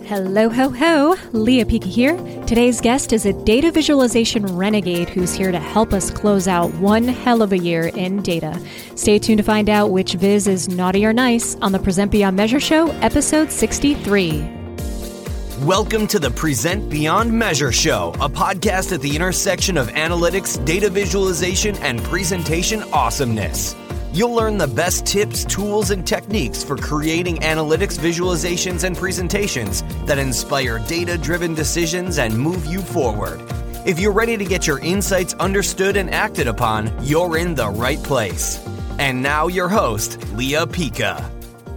Hello, ho, ho. Leah Pica here. Today's guest is a data visualization renegade who's here to help us close out one hell of a year in data. Stay tuned to find out which viz is naughty or nice on the Present Beyond Measure Show, episode 63. Welcome to the Present Beyond Measure Show, a podcast at the intersection of analytics, data visualization, and presentation awesomeness. You'll learn the best tips, tools, and techniques for creating analytics, visualizations, and presentations that inspire data-driven decisions and move you forward. If you're ready to get your insights understood and acted upon, you're in the right place. And now your host, Leah Pica.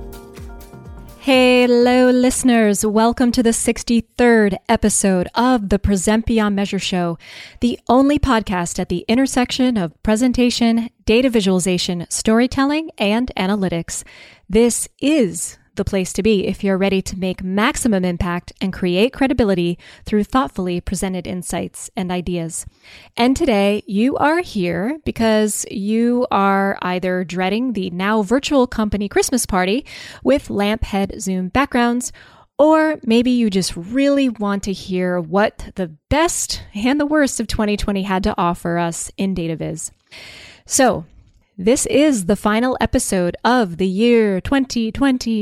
Hello, listeners. Welcome to the 63rd episode of the Present Beyond Measure Show, the only podcast at the intersection of presentation, data visualization, storytelling, and analytics. This is the place to be if you're ready to make maximum impact and create credibility through thoughtfully presented insights and ideas. And today you are here because you are either dreading the now virtual company Christmas party with lamp head Zoom backgrounds, or maybe you just really want to hear what the best and the worst of 2020 had to offer us in DataViz. So, this is the final episode of the year 2020.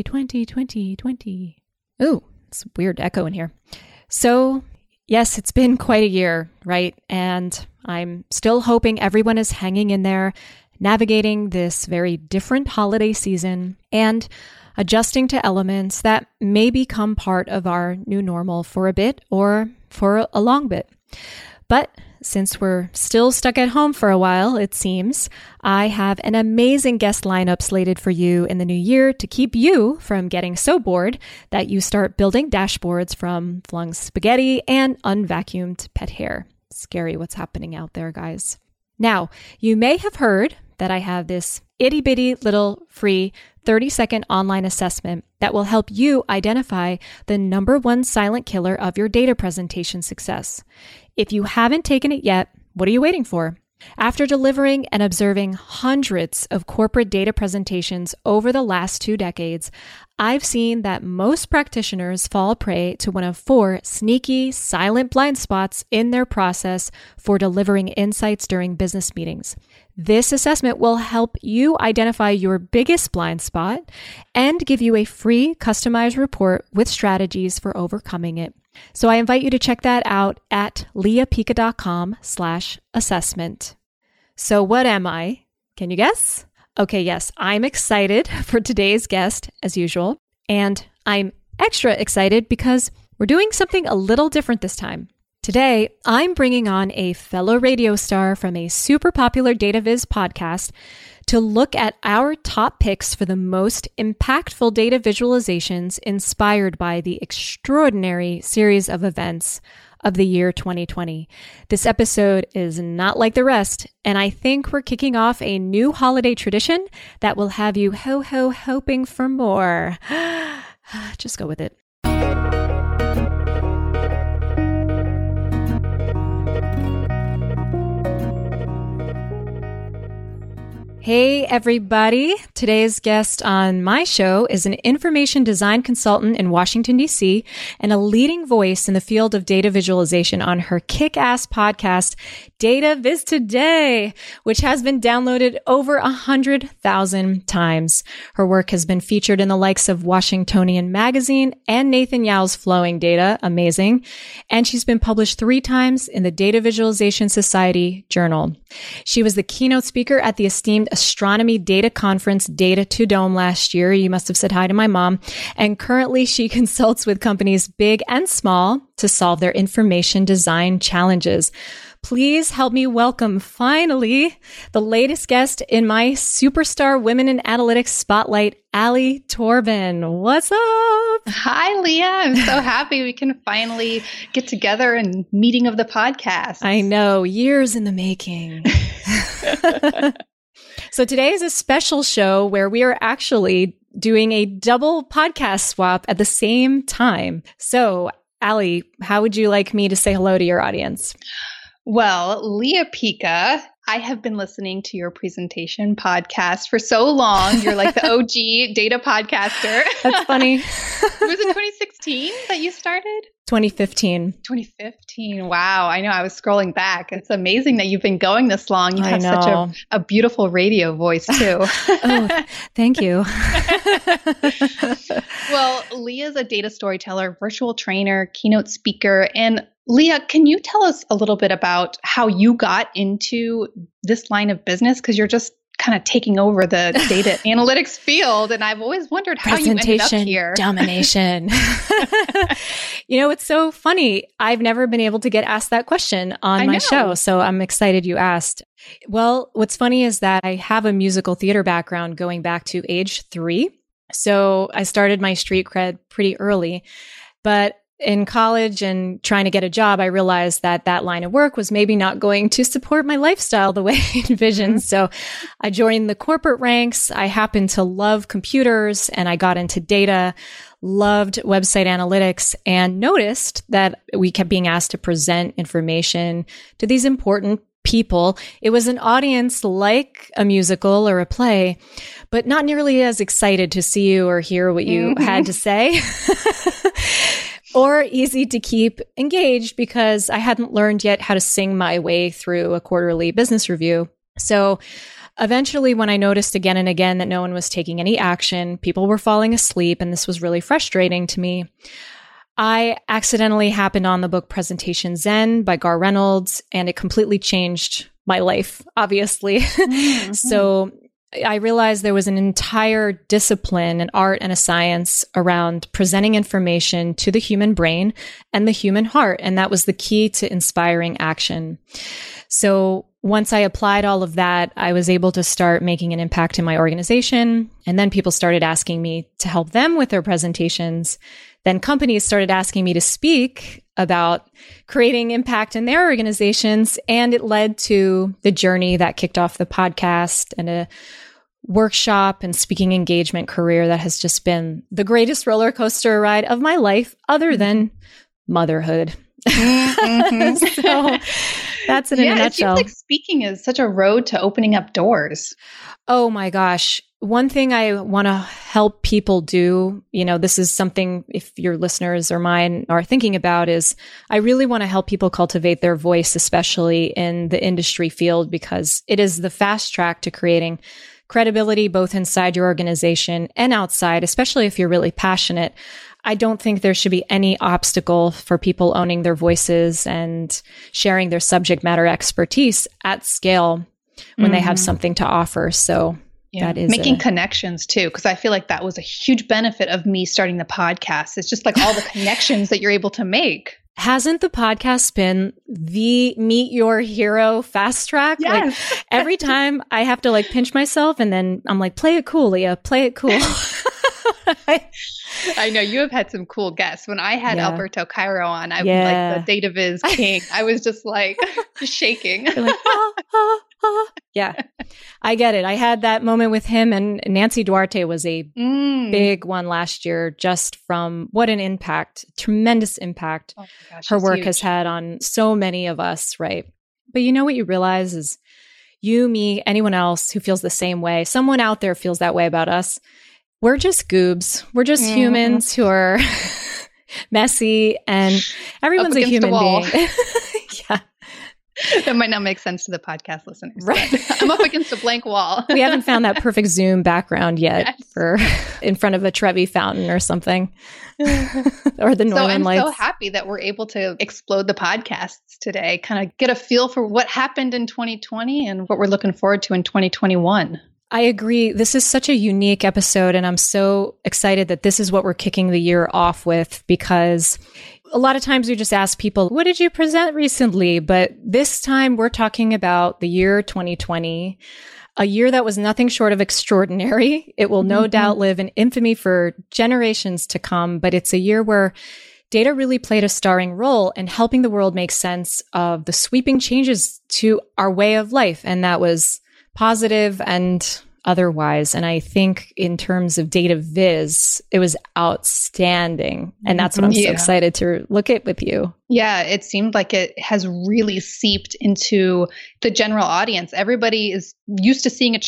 Ooh, it's a weird echo in here. So, yes, it's been quite a year, right? And I'm still hoping everyone is hanging in there, navigating this very different holiday season and adjusting to elements that may become part of our new normal for a bit or for a long bit. But since we're still stuck at home for a while, it seems, I have an amazing guest lineup slated for you in the new year to keep you from getting so bored that you start building dashboards from flung spaghetti and unvacuumed pet hair. Scary what's happening out there, guys. Now, you may have heard that I have this itty-bitty little free 30-second online assessment that will help you identify the number one silent killer of your data presentation success. If you haven't taken it yet, what are you waiting for? After delivering and observing hundreds of corporate data presentations over the last 2 decades, I've seen that most practitioners fall prey to one of 4 sneaky, silent blind spots in their process for delivering insights during business meetings. This assessment will help you identify your biggest blind spot and give you a free customized report with strategies for overcoming it. So I invite you to check that out at leahpica.com/assessment. So what am I? Can you guess? Okay, yes, I'm excited for today's guest as usual. And I'm extra excited because we're doing something a little different this time. Today, I'm bringing on a fellow radio star from a super popular DataViz podcast to look at our top picks for the most impactful data visualizations inspired by the extraordinary series of events of the year 2020. This episode is not like the rest, and I think we're kicking off a new holiday tradition that will have you hoping for more. Just go with it. Hey, everybody. Today's guest on my show is an information design consultant in Washington, D.C., and a leading voice in the field of data visualization on her kick-ass podcast, DataViz Today, which has been downloaded over 100,000 times. Her work has been featured in the likes of Washingtonian Magazine and Nathan Yau's Flowing Data, amazing, and she's been published 3 times in the Data Visualization Society Journal. She was the keynote speaker at the esteemed astronomy data conference Data to Dome last year. You must have said hi to my mom. And currently she consults with companies big and small to solve their information design challenges. Please help me welcome, finally, the latest guest in my Superstar Women in Analytics Spotlight, Ali Torben. What's up? Hi, Leah. I'm so happy we can finally get together and meeting of the podcast. I know, years in the making. So today is a special show where we are actually doing a double podcast swap at the same time. So, Ali, how would you like me to say hello to your audience? Well, Leah Pica, I have been listening to your presentation podcast for so long. You're like the OG data podcaster. That's funny. It was in 2016 that you started? 2015. 2015. Wow. I know. I was scrolling back. It's amazing that you've been going this long. You have such a beautiful radio voice too. Oh, thank you. Well, Leah's a data storyteller, virtual trainer, keynote speaker. And Leah, can you tell us a little bit about how you got into this line of business? Because you're just kind of taking over the data analytics field. And I've always wondered how you ended up here. Domination. It's so funny. I've never been able to get asked that question on my show. So I'm excited you asked. Well, what's funny is that I have a musical theater background going back to age 3. So I started my street cred pretty early. But in college and trying to get a job, I realized that line of work was maybe not going to support my lifestyle the way I envisioned. So I joined the corporate ranks. I happened to love computers and I got into data, loved website analytics, and noticed that we kept being asked to present information to these important people. It was an audience like a musical or a play, but not nearly as excited to see you or hear what you had to say. Or easy to keep engaged because I hadn't learned yet how to sing my way through a quarterly business review. So eventually, when I noticed again and again that no one was taking any action, people were falling asleep, and this was really frustrating to me, I accidentally happened on the book Presentation Zen by Gar Reynolds, and it completely changed my life, obviously. Mm-hmm. So I realized there was an entire discipline, an art and a science around presenting information to the human brain and the human heart. And that was the key to inspiring action. So once I applied all of that, I was able to start making an impact in my organization. And then people started asking me to help them with their presentations. Then companies started asking me to speak about creating impact in their organizations. And it led to the journey that kicked off the podcast and a workshop and speaking engagement career that has just been the greatest roller coaster ride of my life, other than motherhood. Mm-hmm. So that's it in a nutshell. It seems like speaking is such a road to opening up doors. Oh my gosh. One thing I want to help people do, this is something if your listeners or mine are thinking about, is I really want to help people cultivate their voice, especially in the industry field, because it is the fast track to creating credibility both inside your organization and outside, especially if you're really passionate. I don't think there should be any obstacle for people owning their voices and sharing their subject matter expertise at scale when they have something to offer. So that is making connections too, because I feel like that was a huge benefit of me starting the podcast. It's just like all the connections that you're able to make. Hasn't the podcast been the meet your hero fast track? Yes. Like every time I have to pinch myself and then I'm like, play it cool, Leah, play it cool. I know you have had some cool guests. When I had Alberto Cairo on, I was like the data viz king. I was just like shaking. You're like, Yeah, I get it. I had that moment with him, and Nancy Duarte was a big one last year, just from what an impact, tremendous impact her work has had on so many of us, right? But you know what you realize is you, me, anyone else who feels the same way, someone out there feels that way about us. We're just goobs. We're just humans who are messy, and everyone's a human being. Yeah. That might not make sense to the podcast listeners. Right. I'm up against a blank wall. We haven't found that perfect Zoom background yet for in front of a Trevi fountain or something. Or the Northern Lights. I'm so happy that we're able to explode the podcasts today, kind of get a feel for what happened in 2020 and what we're looking forward to in 2021. I agree. This is such a unique episode, and I'm so excited that this is what we're kicking the year off with, because a lot of times we just ask people, what did you present recently? But this time we're talking about the year 2020, a year that was nothing short of extraordinary. It will no doubt live in infamy for generations to come, but it's a year where data really played a starring role in helping the world make sense of the sweeping changes to our way of life. And that was positive and otherwise. And I think in terms of data viz, it was outstanding. And that's what I'm so excited to look at with you. Yeah, it seemed like it has really seeped into the general audience. Everybody is used to seeing a chart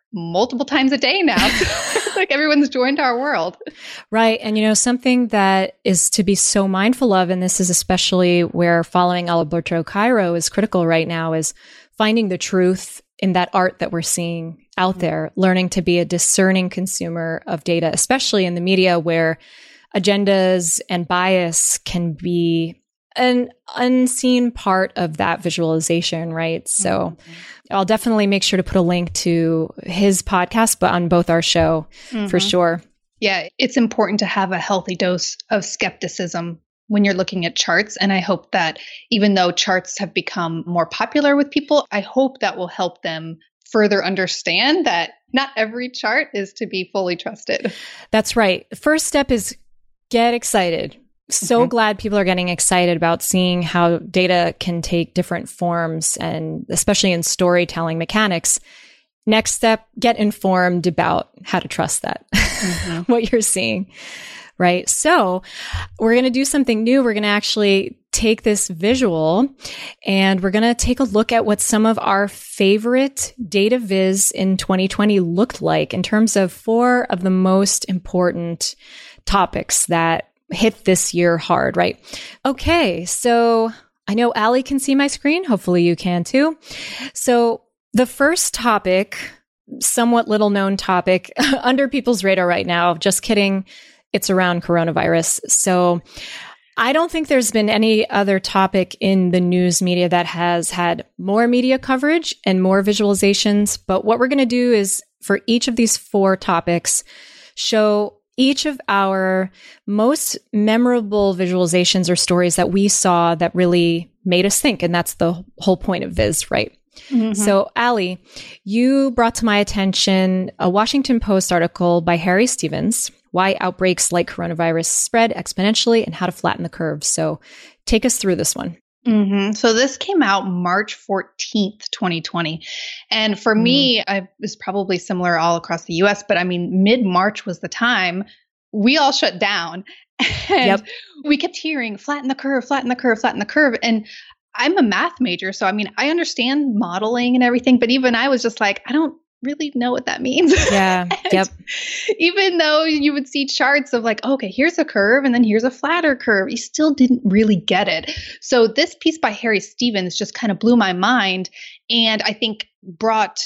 multiple times a day now. Like everyone's joined our world. Right. And, something that is to be so mindful of, and this is especially where following Alberto Cairo is critical right now, is finding the truth in that art that we're seeing out there, learning to be a discerning consumer of data, especially in the media where agendas and bias can be an unseen part of that visualization, right? So I'll definitely make sure to put a link to his podcast, but on both our show for sure. Yeah, it's important to have a healthy dose of skepticism when you're looking at charts. And I hope that even though charts have become more popular with people, I hope that will help them further understand that not every chart is to be fully trusted. That's right. The first step is get excited. So glad people are getting excited about seeing how data can take different forms, and especially in storytelling mechanics. Next step, get informed about how to trust that, what you're seeing, right? So we're going to do something new. We're going to actually take this visual and we're going to take a look at what some of our favorite data viz in 2020 looked like in terms of 4 of the most important topics that hit this year hard, right? Okay, so I know Allie can see my screen. Hopefully you can too. So the first topic, somewhat little known topic, under people's radar right now, just kidding, it's around coronavirus. So I don't think there's been any other topic in the news media that has had more media coverage and more visualizations. But what we're going to do is for each of these 4 topics, show each of our most memorable visualizations or stories that we saw that really made us think. And that's the whole point of Viz, right? So, Allie, you brought to my attention a Washington Post article by Harry Stevens, Why Outbreaks Like Coronavirus Spread Exponentially and How to Flatten the Curve. So take us through this one. So this came out March 14th, 2020. And for me, it was probably similar all across the US, but I mean, mid-March was the time we all shut down. And we kept hearing, flatten the curve, flatten the curve, flatten the curve. And I'm a math major, so I mean, I understand modeling and everything, but even I was just like, I don't really know what that means. Yeah. Even though you would see charts of like, okay, here's a curve and then here's a flatter curve, you still didn't really get it. So this piece by Harry Stevens just kind of blew my mind, and I think brought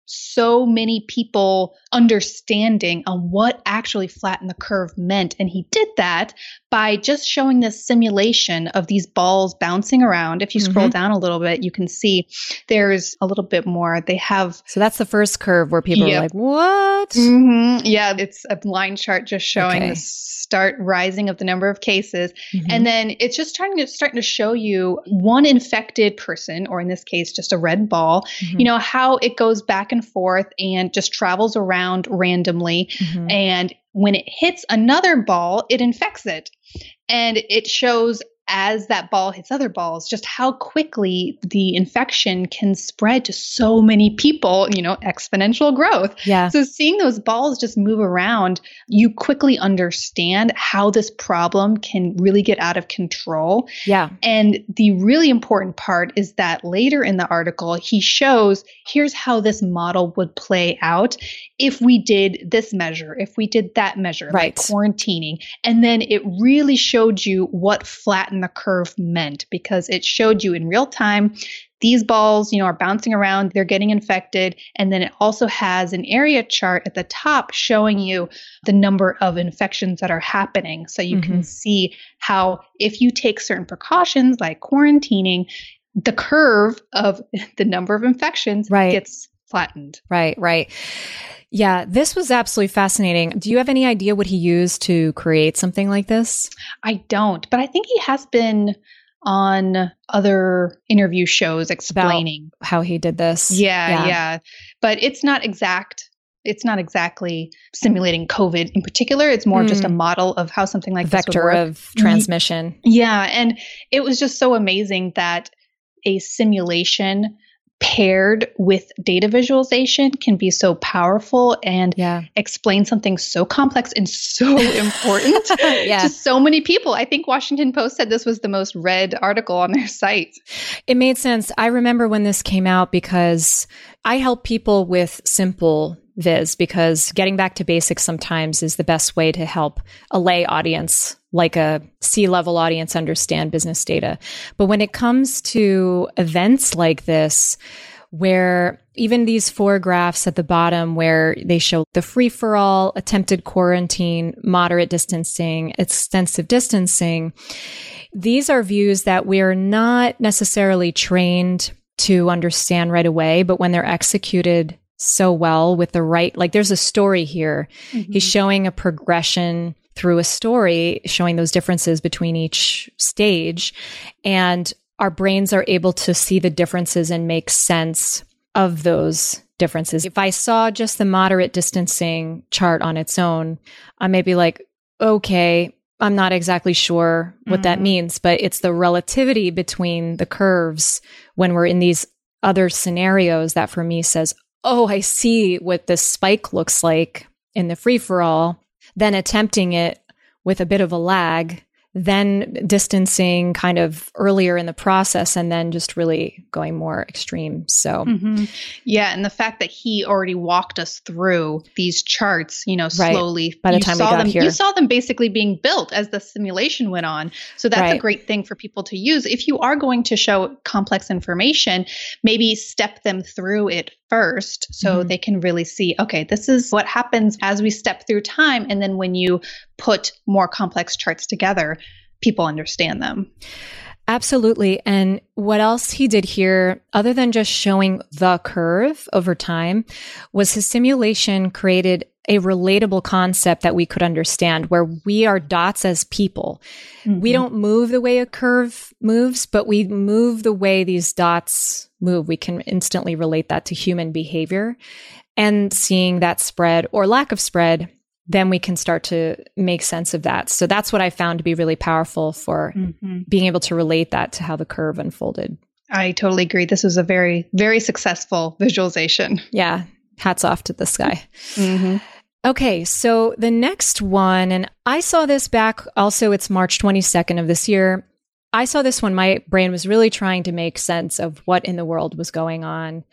so many people understanding on what actually flatten the curve meant. And he did that by just showing this simulation of these balls bouncing around. If you scroll down a little bit, you can see there's a little bit more. They have. So that's the first curve where people are like, what? Yeah, it's a line chart just showing the start rising of the number of cases. And then it's just starting to show you one infected person, or in this case, just a red ball, you know, how it goes back and forth and just travels around randomly. And when it hits another ball, it infects it. And it shows as that ball hits other balls, just how quickly the infection can spread to so many people, you know, exponential growth. Yeah. So seeing those balls just move around, you quickly understand how this problem can really get out of control. Yeah. And the really important part is that later in the article, he shows here's how this model would play out if we did this measure, if we did that measure, like quarantining. And then it really showed you what flatten the curve meant, because it showed you in real time these balls, you know, are bouncing around, they're getting infected. And then it also has an area chart at the top showing you the number of infections that are happening. So you can see how if you take certain precautions like quarantining, the curve of the number of infections gets flattened. Right. Yeah, this was absolutely fascinating. Do you have any idea what he used to create something like this? I don't, but I think he has been on other interview shows explaining about how he did this. Yeah. But it's not exact. It's not exactly simulating COVID in particular. It's more just a model of how something like this would work. Vector of transmission. Yeah. And it was just so amazing that a simulation paired with data visualization can be so powerful and explain something so complex and so important to so many people. I think Washington Post said this was the most read article on their site. It made sense. I remember when this came out because I help people with simple viz, because getting back to basics sometimes is the best way to help a lay audience, like a C-level audience, understand business data. But when it comes to events like this, where even these 4 graphs at the bottom where they show the free-for-all, attempted quarantine, moderate distancing, extensive distancing, these are views that we're not necessarily trained to understand right away, but when they're executed so well with the right, like there's a story here. He's showing a progression through a story, showing those differences between each stage. And our brains are able to see the differences and make sense of those differences. If I saw just the moderate distancing chart on its own, I may be like, okay, I'm not exactly sure what that means, but it's the relativity between the curves when we're in these other scenarios that for me says, oh, I see what this spike looks like in the free-for-all, then attempting it with a bit of a lag, then distancing kind of earlier in the process, and then just really going more extreme. So, yeah. And the fact that he already walked us through these charts, slowly. By the time we got here. You saw them basically being built as the simulation went on. So that's a great thing for people to use. If you are going to show complex information, maybe step them through it first so they can really see, okay, this is what happens as we step through time. And then when you put more complex charts together, people understand them. Absolutely. And what else he did here, other than just showing the curve over time, was his simulation created a relatable concept that we could understand, where we are dots as people. We don't move the way a curve moves, but we move the way these dots move. We can instantly relate that to human behavior, and seeing that spread or lack of spread, then we can start to make sense of that. So that's what I found to be really powerful for being able to relate that to how the curve unfolded. I totally agree. This was a very, very successful visualization. Yeah. Hats off to this guy. Okay. So the next one, and I saw this back also, it's March 22nd of this year. I saw this when my brain was really trying to make sense of what in the world was going on.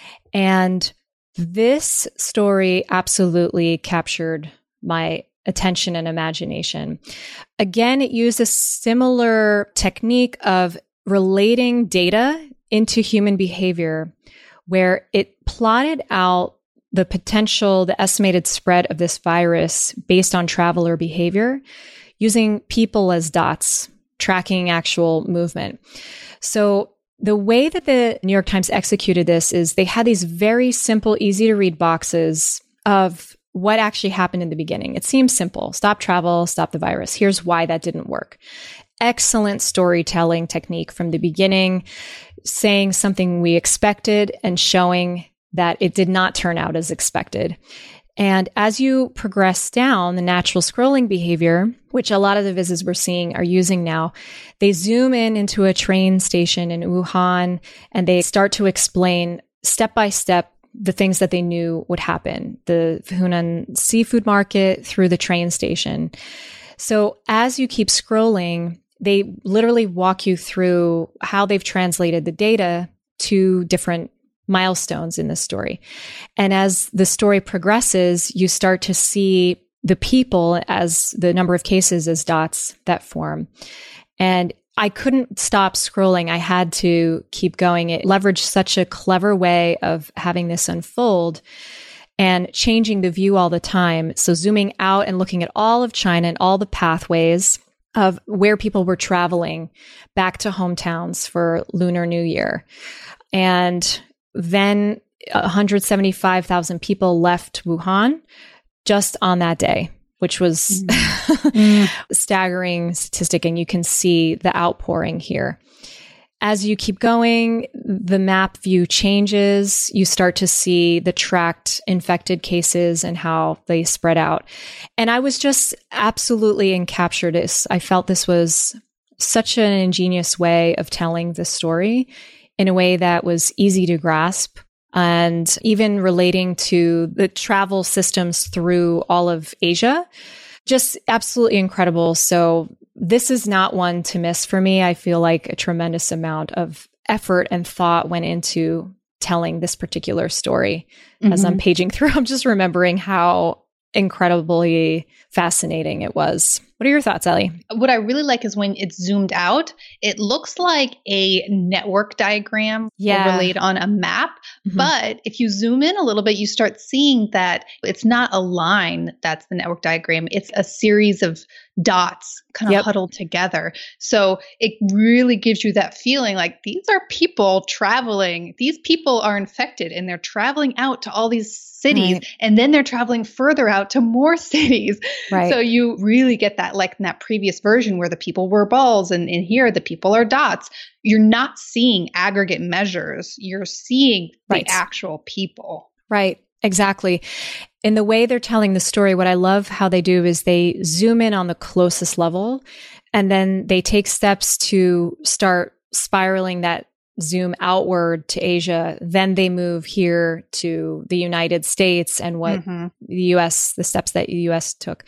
And this story absolutely captured my attention and imagination. Again, it used a similar technique of relating data into human behavior, where it plotted out the potential, the estimated spread of this virus based on traveler behavior, using people as dots, tracking actual movement. So the way that the New York Times executed this is they had these very simple, easy to read boxes of what actually happened in the beginning. It seems simple. Stop travel, stop the virus. Here's why that didn't work. Excellent storytelling technique from the beginning, saying something we expected and showing that it did not turn out as expected. And as you progress down the natural scrolling behavior, which a lot of the visits we're seeing are using now, they zoom in into a train station in Wuhan, and they start to explain step by step the things that they knew would happen. The Hunan seafood market through the train station. So as you keep scrolling, they literally walk you through how they've translated the data to different milestones in this story. And as the story progresses, you start to see the people as the number of cases as dots that form. And I couldn't stop scrolling. I had to keep going. It leveraged such a clever way of having this unfold and changing the view all the time. So zooming out and looking at all of China and all the pathways of where people were traveling back to hometowns for Lunar New Year. And then 175,000 people left Wuhan just on that day, which was a staggering statistic. And you can see the outpouring here. As you keep going, the map view changes. You start to see the tracked infected cases and how they spread out. And I was just absolutely encaptured. I felt this was such an ingenious way of telling the story in a way that was easy to grasp, and even relating to the travel systems through all of Asia. Just absolutely incredible. So this is not one to miss for me. I feel like a tremendous amount of effort and thought went into telling this particular story. As I'm paging through, I'm just remembering how incredibly fascinating it was. What are your thoughts, Ellie? What I really like is when it's zoomed out, it looks like a network diagram overlaid on a map. But if you zoom in a little bit, you start seeing that it's not a line that's the network diagram. It's a series of dots kind of huddled together. So it really gives you that feeling like these are people traveling. These people are infected and they're traveling out to all these cities, and then they're traveling further out to more cities. So you really get that, like in that previous version where the people were balls and here the people are dots. You're not seeing aggregate measures. You're seeing the actual people. Right. Exactly. In the way they're telling the story, what I love how they do is they zoom in on the closest level, and then they take steps to start spiraling that zoom outward to Asia. Then they move here to the United States and what the US, the steps that the US took.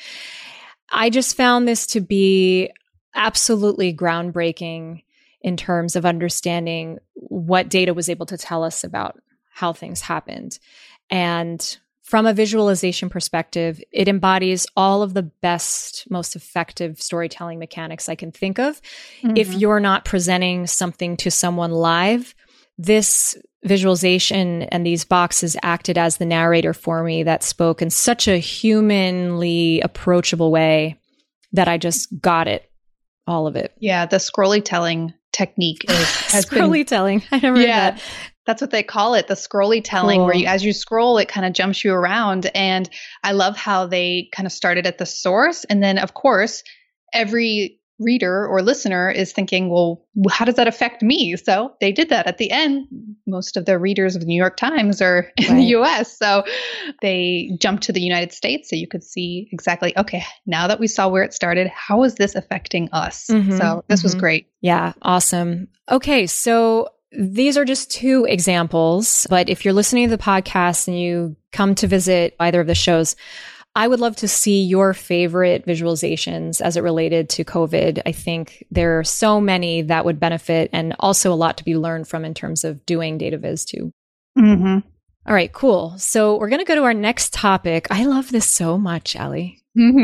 I just found this to be absolutely groundbreaking in terms of understanding what data was able to tell us about how things happened. And from a visualization perspective, it embodies all of the best, most effective storytelling mechanics I can think of. If you're not presenting something to someone live, this visualization and these boxes acted as the narrator for me that spoke in such a humanly approachable way that I just got it, all of it. Yeah, the scrolly telling technique has scrolly telling. I never heard that. That's what they call it, the scrolly telling, where you, as you scroll, it kind of jumps you around. And I love how they kind of started at the source. And then, of course, every reader or listener is thinking, well, how does that affect me? So they did that at the end. Most of the readers of the New York Times are in the US. So they jumped to the United States so you could see exactly, okay, now that we saw where it started, how is this affecting us? So this was great. Yeah, awesome. Okay, so these are just two examples, but if you're listening to the podcast and you come to visit either of the shows, I would love to see your favorite visualizations as it related to COVID. I think there are so many that would benefit and also a lot to be learned from in terms of doing data viz too. All right, cool. So we're going to go to our next topic. I love this so much, Ellie.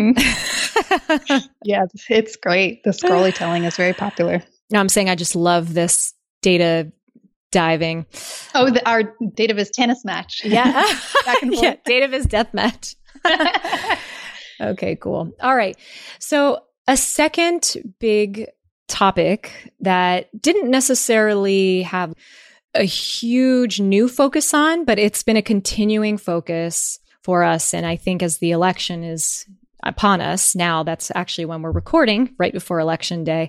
Yeah, it's great. The scrolly telling is very popular. No, I'm saying I just love this data diving. Oh, our data viz tennis match. Yeah. Back and forth. Yeah, data viz death match. Okay, cool. All right. So a second big topic that didn't necessarily have a huge new focus on, but it's been a continuing focus for us. And I think as the election is upon us now, that's actually when we're recording right before Election Day,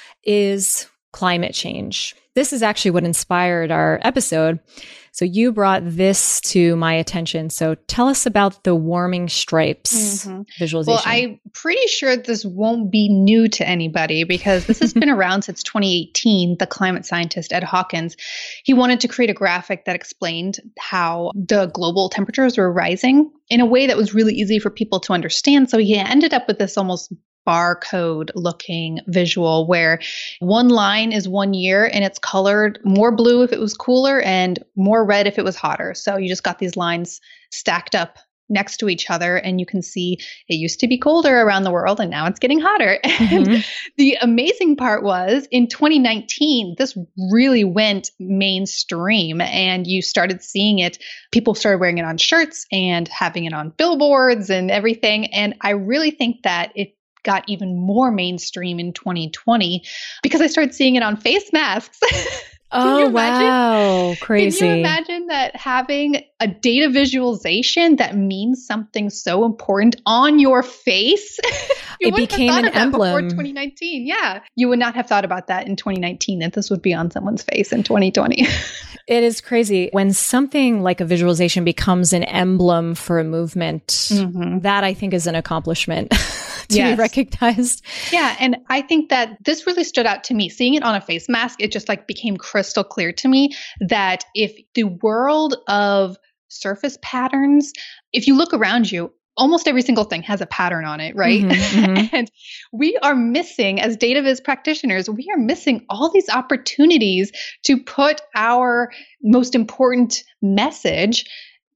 is climate change. This is actually what inspired our episode. So you brought this to my attention. So tell us about the warming stripes visualization. Well, I'm pretty sure this won't be new to anybody because this has been around since 2018. The climate scientist Ed Hawkins, he wanted to create a graphic that explained how the global temperatures were rising in a way that was really easy for people to understand. So he ended up with this almost barcode looking visual where one line is 1 year and it's colored more blue if it was cooler and more red if it was hotter. So you just got these lines stacked up next to each other and you can see it used to be colder around the world and now it's getting hotter. And the amazing part was in 2019, this really went mainstream and you started seeing it. People started wearing it on shirts and having it on billboards and everything. And I really think that it got even more mainstream in 2020 because I started seeing it on face masks. Oh, wow. Crazy. Can you imagine that having a data visualization that means something so important on your face? It became an emblem. Before 2019. Yeah. You would not have thought about that in 2019 that this would be on someone's face in 2020. It is crazy. When something like a visualization becomes an emblem for a movement, that I think is an accomplishment to be recognized. Yeah. And I think that this really stood out to me. Seeing it on a face mask, it just like became crystal clear to me that if the world of surface patterns, if you look around you, almost every single thing has a pattern on it, right? And we are missing, as data viz practitioners, we are missing all these opportunities to put our most important message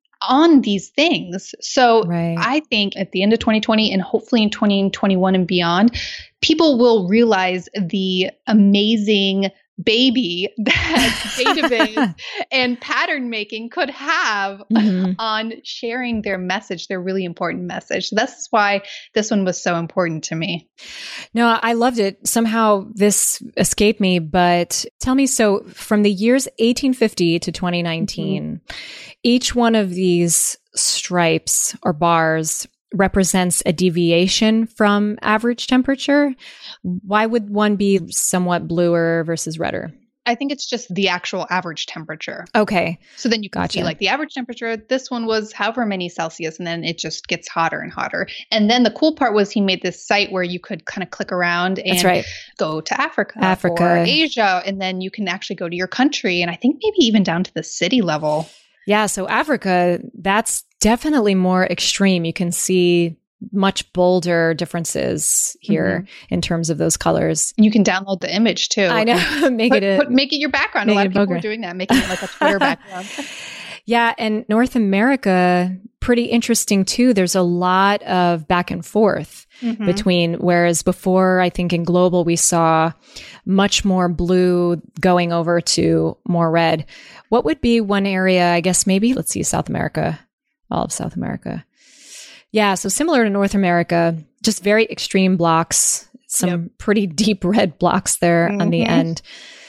on these things. So I think at the end of 2020 and hopefully in 2021 and beyond, people will realize the amazing baby that data viz and pattern making could have on sharing their message, their really important message. So that's why this one was so important to me. No, I loved it. Somehow this escaped me, but tell me, so from the years 1850 to 2019, each one of these stripes or bars represents a deviation from average temperature. Why would one be somewhat bluer versus redder? I think it's just the actual average temperature. Okay. So then you can see like the average temperature, this one was however many Celsius, and then it just gets hotter and hotter. And then the cool part was he made this site where you could kind of click around and go to Africa or Asia, and then you can actually go to your country. And I think maybe even down to the city level. Yeah. So Africa, that's definitely more extreme. You can see much bolder differences here in terms of those colors. You can download the image too. I know. Make it your background. A lot of people are doing that, making it like a Twitter background. Yeah. And North America, pretty interesting too. There's a lot of back and forth between, whereas before, I think in global, we saw much more blue going over to more red. What would be one area, I guess maybe, let's see, South America, all of South America. Yeah. So similar to North America, just very extreme blocks, some pretty deep red blocks there on the end.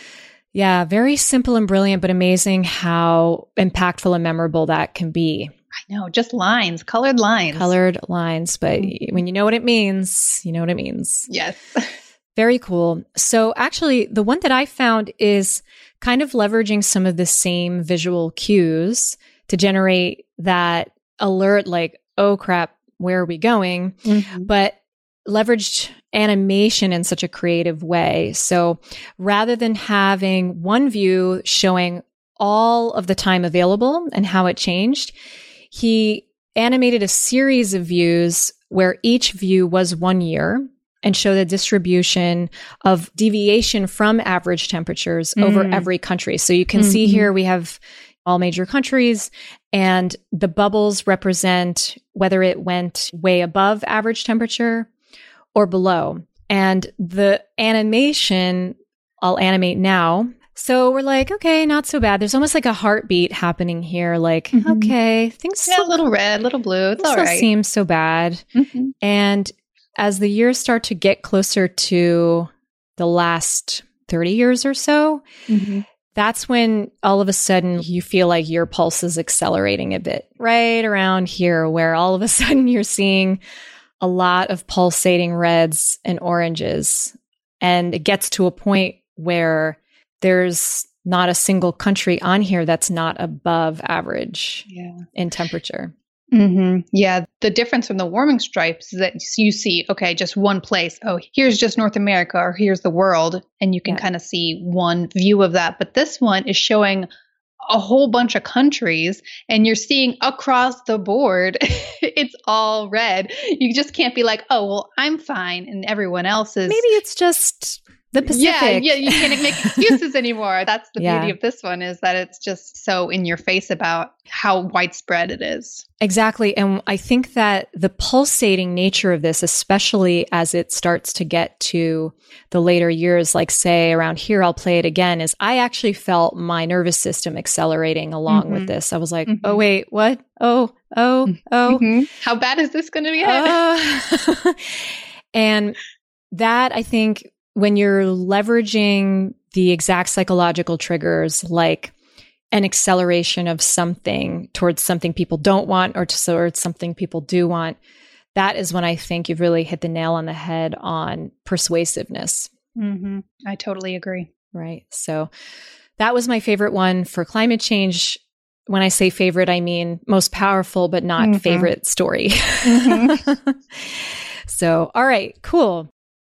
Yeah. Very simple and brilliant, but amazing how impactful and memorable that can be. I know, just lines, colored lines. Colored lines. But when you know what it means, you know what it means. Yes. Very cool. So actually, the one that I found is kind of leveraging some of the same visual cues to generate that alert, like, oh crap, where are we going? But leveraged animation in such a creative way. So rather than having one view showing all of the time available and how it changed, he animated a series of views where each view was 1 year and show the distribution of deviation from average temperatures over every country. So you can see here we have all major countries, and the bubbles represent whether it went way above average temperature or below. And the animation, I'll animate now. So we're like, okay, not so bad. There's almost like a heartbeat happening here. Like, okay, things a little red, a little blue. It's all right. Seems so bad. And as the years start to get closer to the last 30 years or so, that's when all of a sudden you feel like your pulse is accelerating a bit, right around here, where all of a sudden you're seeing a lot of pulsating reds and oranges. And it gets to a point where there's not a single country on here that's not above average in temperature. Yeah. The difference from the warming stripes is that you see, okay, just one place. Oh, here's just North America, or here's the world. And you can kind of see one view of that. But this one is showing a whole bunch of countries, and you're seeing across the board, it's all red. You just can't be like, oh, well, I'm fine and everyone else is. Maybe it's just the Pacific. Yeah, you can't make excuses anymore. That's the beauty of this one, is that it's just so in your face about how widespread it is. Exactly. And I think that the pulsating nature of this, especially as it starts to get to the later years, like say around here, I'll play it again, is I actually felt my nervous system accelerating along with this. I was like, oh, wait, what? Oh. How bad is this going to be? And that, I think, when you're leveraging the exact psychological triggers, like an acceleration of something towards something people don't want or towards something people do want, that is when I think you've really hit the nail on the head on persuasiveness. I totally agree. Right. So that was my favorite one for climate change. When I say favorite, I mean most powerful, but not favorite story. So, all right, cool.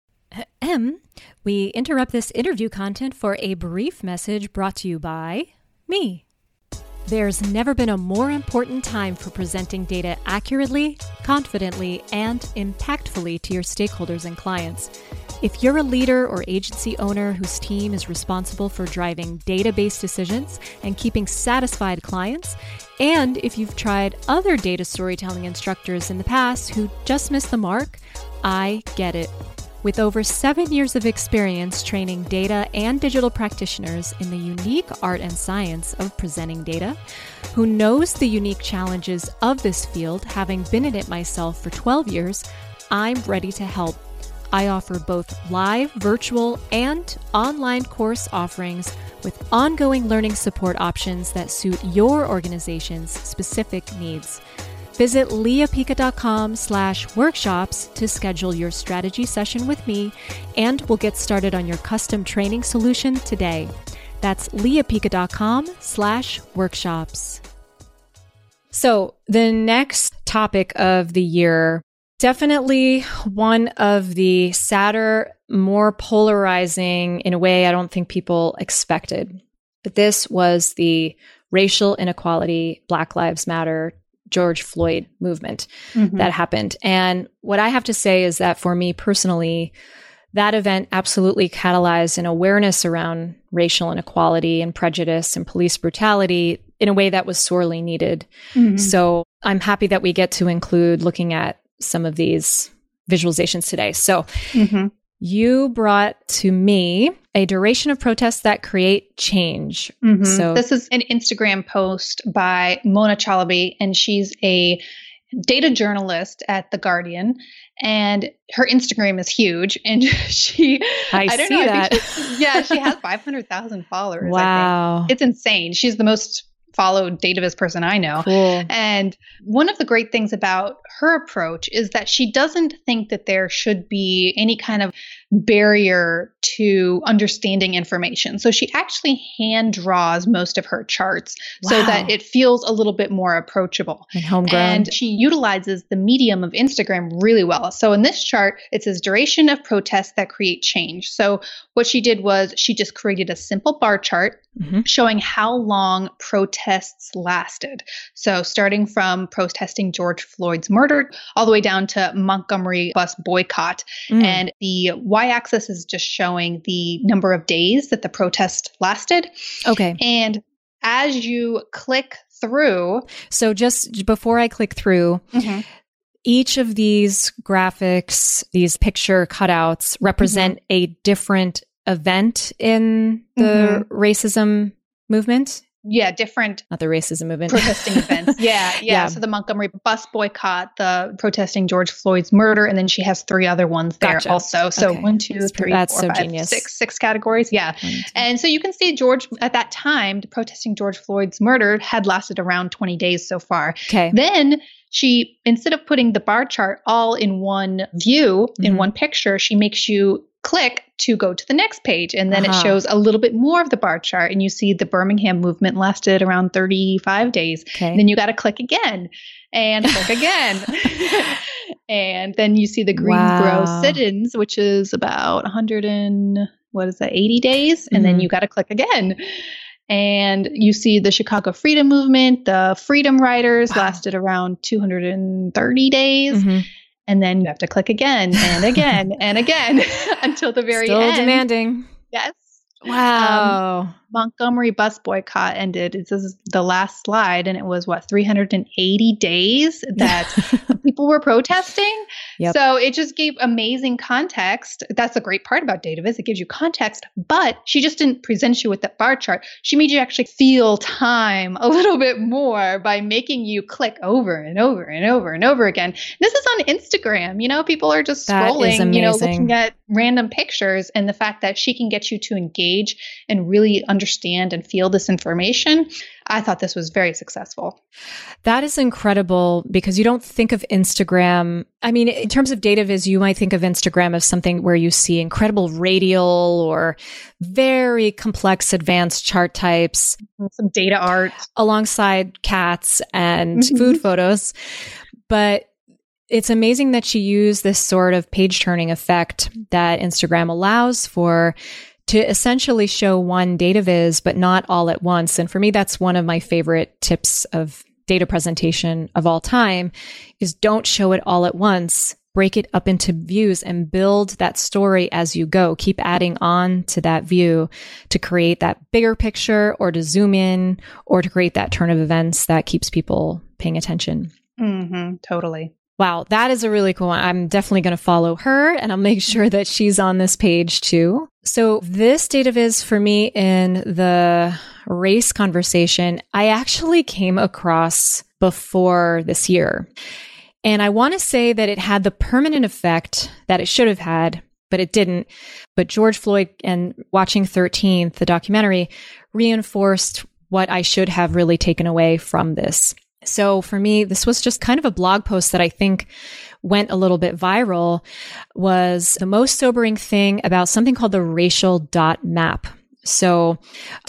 We interrupt this interview content for a brief message brought to you by me. There's never been a more important time for presenting data accurately, confidently, and impactfully to your stakeholders and clients. If you're a leader or agency owner whose team is responsible for driving data-based decisions and keeping satisfied clients, and if you've tried other data storytelling instructors in the past who just missed the mark, I get it. With over 7 years of experience training data and digital practitioners in the unique art and science of presenting data, who knows the unique challenges of this field, having been in it myself for 12 years, I'm ready to help. I offer both live, virtual, and online course offerings with ongoing learning support options that suit your organization's specific needs. Visit leahpica.com/workshops to schedule your strategy session with me, and we'll get started on your custom training solution today. That's leahpica.com/workshops. So the next topic of the year, definitely one of the sadder, more polarizing in a way I don't think people expected. But this was the racial inequality, Black Lives Matter, George Floyd movement that happened. And what I have to say is that for me personally, that event absolutely catalyzed an awareness around racial inequality and prejudice and police brutality in a way that was sorely needed. So I'm happy that we get to include looking at some of these visualizations today. So you brought to me a duration of protests that create change. So this is an Instagram post by Mona Chalabi, and she's a data journalist at The Guardian. And her Instagram is huge. And she, I don't know, that. I think she has 500,000 followers. Wow. I think. It's insane. She's the most followed DataViz person I know. Cool. And one of the great things about her approach is that she doesn't think that there should be any kind of barrier to understanding information. So she actually hand draws most of her charts so that it feels a little bit more approachable. And homegrown. And she utilizes the medium of Instagram really well. So in this chart, it says duration of protests that create change. So what she did was she just created a simple bar chart showing how long protests lasted. So starting from protesting George Floyd's murder all the way down to Montgomery bus boycott. And the y-axis is just showing the number of days that the protest lasted. Okay. And as you click through. So just before I click through, each of these graphics, these picture cutouts represent a different event in the racism movement. Yeah, different. Not the racism movement. Protesting events. Yeah. So the Montgomery bus boycott, the protesting George Floyd's murder, and then she has 3 other ones there also. So 1, 2, 3, 4, 5, 6 categories. Yeah. And so you can see George, at that time, the protesting George Floyd's murder had lasted around 20 days so far. Okay. Then she, instead of putting the bar chart all in one view, in one picture, she makes you click to go to the next page. And then it shows a little bit more of the bar chart. And you see the Birmingham movement lasted around 35 days. Okay. And then you got to click again and click again. And then you see the Greensboro sit-ins, which is about 80 days. And then you got to click again. And you see the Chicago Freedom Movement, the Freedom Riders lasted around 230 days. And then you have to click again and again and again until the very end. Still demanding. Yes. Wow. Montgomery bus boycott ended. This is the last slide. And it was 380 days that people were protesting. So it just gave amazing context. That's the great part about DataViz. It gives you context, but she just didn't present you with that bar chart. She made you actually feel time a little bit more by making you click over and over and over and over again. This is on Instagram. You know, people are just scrolling, looking at random pictures, and the fact that she can get you to engage and really understand and feel this information, I thought this was very successful. That is incredible, because you don't think of Instagram. I mean, in terms of DataViz, you might think of Instagram as something where you see incredible radial or very complex advanced chart types. Some data art. Alongside cats and food photos. But it's amazing that she used this sort of page turning effect that Instagram allows for to essentially show one data viz, but not all at once. And for me, that's one of my favorite tips of data presentation of all time is don't show it all at once. Break it up into views and build that story as you go. Keep adding on to that view to create that bigger picture or to zoom in or to create that turn of events that keeps people paying attention. Totally. Wow, that is a really cool one. I'm definitely going to follow her and I'll make sure that she's on this page too. So this data viz for me in the race conversation, I actually came across before this year. And I want to say that it had the permanent effect that it should have had, but it didn't. But George Floyd and watching 13th, the documentary, reinforced what I should have really taken away from this. So for me, this was just kind of a blog post that I think went a little bit viral, was the most sobering thing about something called the racial dot map. So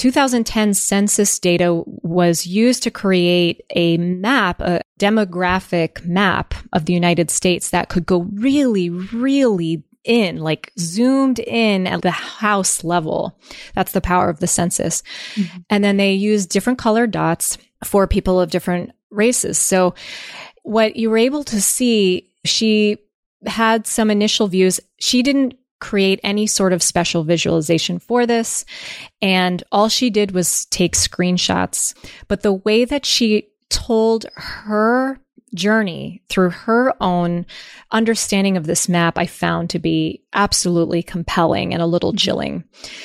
2010 census data was used to create a map, a demographic map of the United States that could go really, really in, like zoomed in at the house level. That's the power of the census. And then they used different colored dots for people of different races. So what you were able to see, she had some initial views. She didn't create any sort of special visualization for this. And all she did was take screenshots. But the way that she told her journey through her own understanding of this map, I found to be absolutely compelling and a little chilling.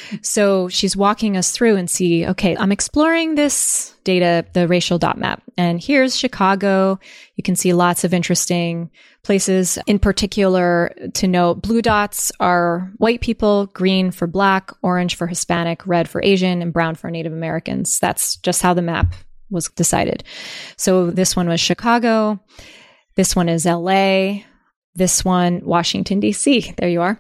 So she's walking us through and see, okay, I'm exploring this data, the racial dot map. And here's Chicago. You can see lots of interesting places. In particular, to note, blue dots are white people, green for Black, orange for Hispanic, red for Asian, and brown for Native Americans. That's just how the map was decided. So this one was Chicago. This one is LA. This one, Washington, DC. There you are.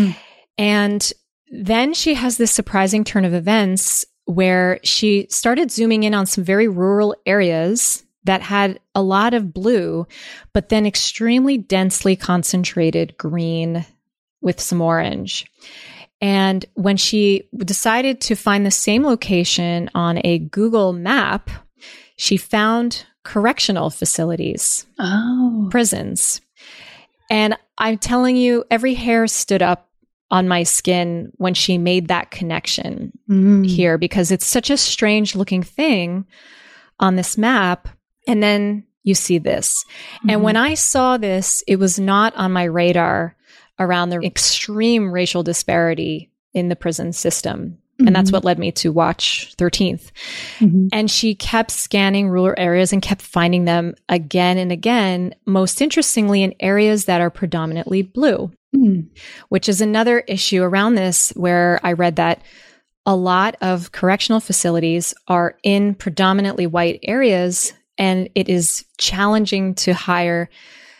And then she has this surprising turn of events where she started zooming in on some very rural areas that had a lot of blue, but then extremely densely concentrated green with some orange. And when she decided to find the same location on a Google map, she found correctional facilities, prisons. And I'm telling you, every hair stood up on my skin when she made that connection here, because it's such a strange looking thing on this map. And then you see this. And when I saw this, it was not on my radar around the extreme racial disparity in the prison system. And that's what led me to watch 13th. And she kept scanning rural areas and kept finding them again and again, most interestingly in areas that are predominantly blue, which is another issue around this, where I read that a lot of correctional facilities are in predominantly white areas, and it is challenging to hire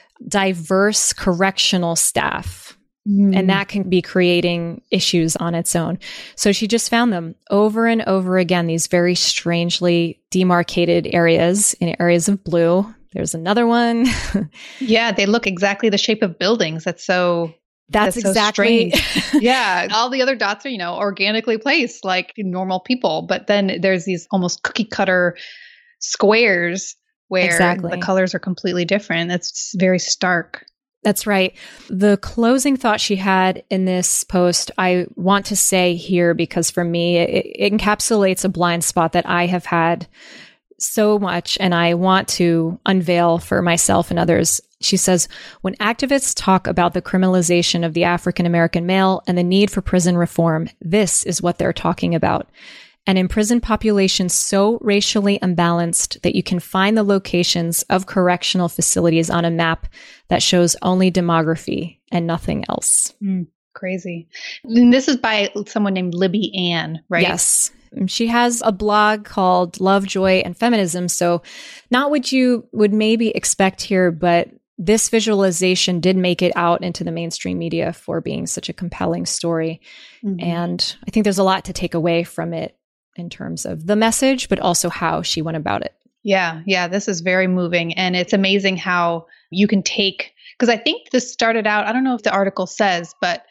diverse correctional staff. And that can be creating issues on its own. So she just found them over and over again, these very strangely demarcated areas in areas of blue. There's another one. Yeah, they look exactly the shape of buildings. That's exactly. So strange. Yeah. All the other dots are, organically placed like normal people. But then there's these almost cookie cutter squares where the colors are completely different. That's very stark. That's right. The closing thought she had in this post, I want to say here, because for me, it encapsulates a blind spot that I have had so much, and I want to unveil for myself and others. She says, when activists talk about the criminalization of the African American male and the need for prison reform, this is what they're talking about. An imprisoned population so racially unbalanced that you can find the locations of correctional facilities on a map that shows only demography and nothing else. Crazy. And this is by someone named Libby Ann, right? Yes. She has a blog called Love, Joy, and Feminism. So not what you would maybe expect here, but this visualization did make it out into the mainstream media for being such a compelling story. And I think there's a lot to take away from it in terms of the message, but also how she went about it. Yeah. This is very moving. And it's amazing how you can take, because I think this started out, I don't know if the article says, but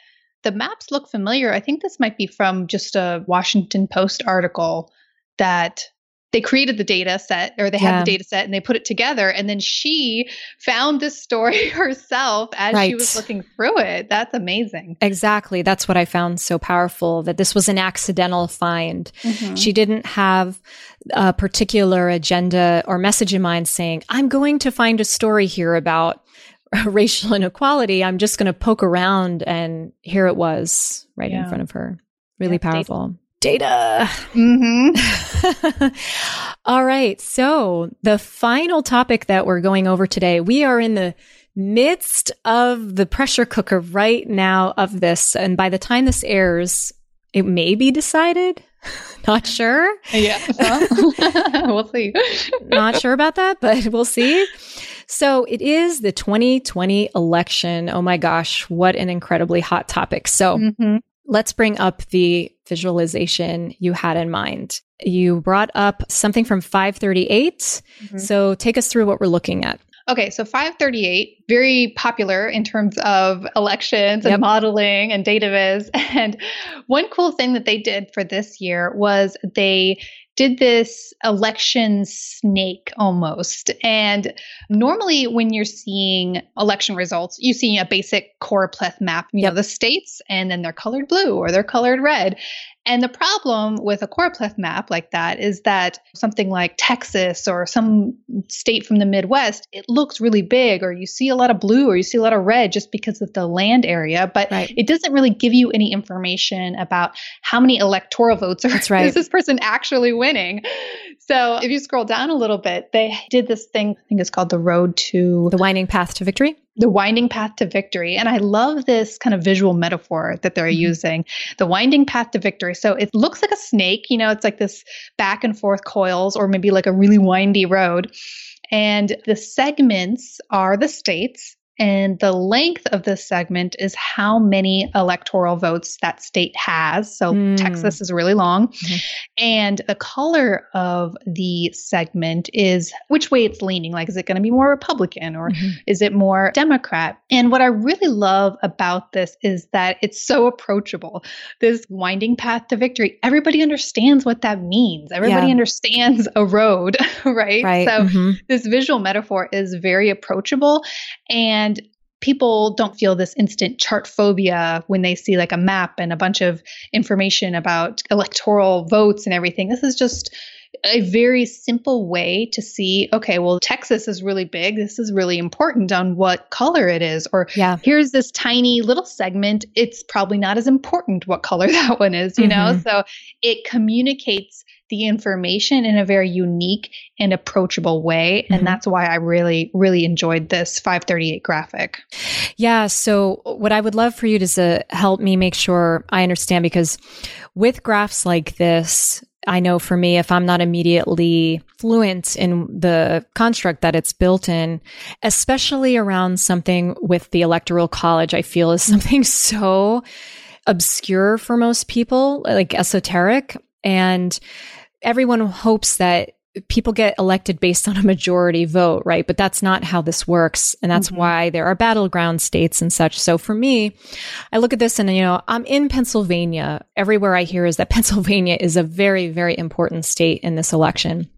the maps look familiar. I think this might be from just a Washington Post article that they created the data set, or they had the data set and they put it together. And then she found this story herself as she was looking through it. That's amazing. Exactly. That's what I found so powerful, that this was an accidental find. She didn't have a particular agenda or message in mind saying, I'm going to find a story here about racial inequality. I'm just going to poke around, and here it was right in front of her. Really powerful. Data. All right. So the final topic that we're going over today, we are in the midst of the pressure cooker right now of this. And by the time this airs, it may be decided. Not sure. Yeah. We'll see. Not sure about that, but we'll see. So it is the 2020 election. Oh my gosh, what an incredibly hot topic. So let's bring up the visualization you had in mind. You brought up something from 538. So take us through what we're looking at. Okay, so 538, very popular in terms of elections and modeling and data viz. And one cool thing that they did for this year was they did this election snake almost. And normally when you're seeing election results, you see a basic choropleth map, you know, the states, and then they're colored blue or they're colored red. And the problem with a choropleth map like that is that something like Texas or some state from the Midwest, it looks really big, or you see a lot of blue or you see a lot of red just because of the land area. But it doesn't really give you any information about how many electoral votes is this person actually winning. So if you scroll down a little bit, they did this thing, I think it's called the winding path to victory. The winding path to victory. And I love this kind of visual metaphor that they're using, the winding path to victory. So it looks like a snake, you know, it's like this back and forth coils, or maybe like a really windy road. And the segments are the states. And the length of this segment is how many electoral votes that state has. So Texas is really long. And the color of the segment is which way it's leaning. Like, is it going to be more Republican or is it more Democrat? And what I really love about this is that it's so approachable. This winding path to victory, everybody understands what that means. Everybody understands a road, right? So this visual metaphor is very approachable. And people don't feel this instant chart phobia when they see like a map and a bunch of information about electoral votes and everything. This is just a very simple way to see, okay, well, Texas is really big. This is really important on what color it is. Or here's this tiny little segment. It's probably not as important what color that one is, you know? So it communicates the information in a very unique and approachable way. And that's why I really, really enjoyed this 538 graphic. Yeah. So what I would love for you to help me make sure I understand, because with graphs like this, I know for me, if I'm not immediately fluent in the construct that it's built in, especially around something with the Electoral College, I feel is something so obscure for most people, like esoteric. And everyone hopes that people get elected based on a majority vote, right? But that's not how this works. And that's why there are battleground states and such. So for me, I look at this and, you know, I'm in Pennsylvania. Everywhere I hear is that Pennsylvania is a very, very important state in this election.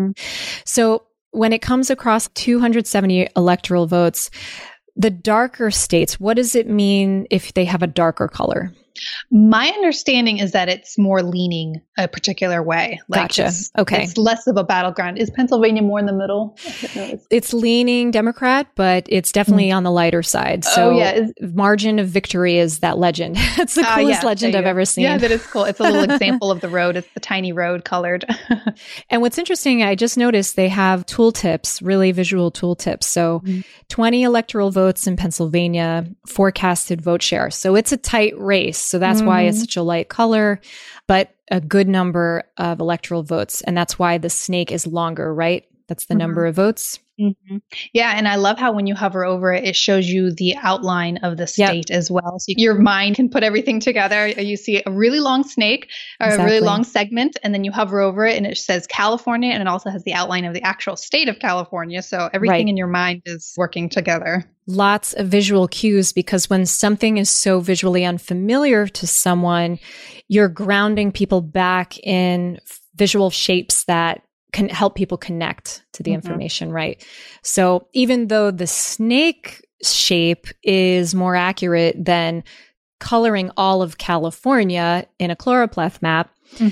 So when it comes across 270 electoral votes, the darker states, what does it mean if they have a darker color? My understanding is that it's more leaning a particular way. Like gotcha. Okay. It's less of a battleground. Is Pennsylvania more in the middle? It's leaning Democrat, but it's definitely on the lighter side. So margin of victory is that legend. It's the coolest legend I've ever seen. Yeah, that is cool. It's a little example of the road. It's the tiny road colored. And what's interesting, I just noticed they have tooltips, really visual tooltips. So 20 electoral votes in Pennsylvania, forecasted vote share. So it's a tight race. So that's why it's such a light color, but a good number of electoral votes. And that's why the snake is longer, right? That's the number of votes. Mm-hmm. Yeah. And I love how when you hover over it, it shows you the outline of the state as well. So your mind can put everything together. You see a really long snake or a really long segment, and then you hover over it and it says California, and it also has the outline of the actual state of California. So everything in your mind is working together. Lots of visual cues, because when something is so visually unfamiliar to someone, you're grounding people back in visual shapes that can help people connect to the information, right? So even though the snake shape is more accurate than coloring all of California in a choropleth map,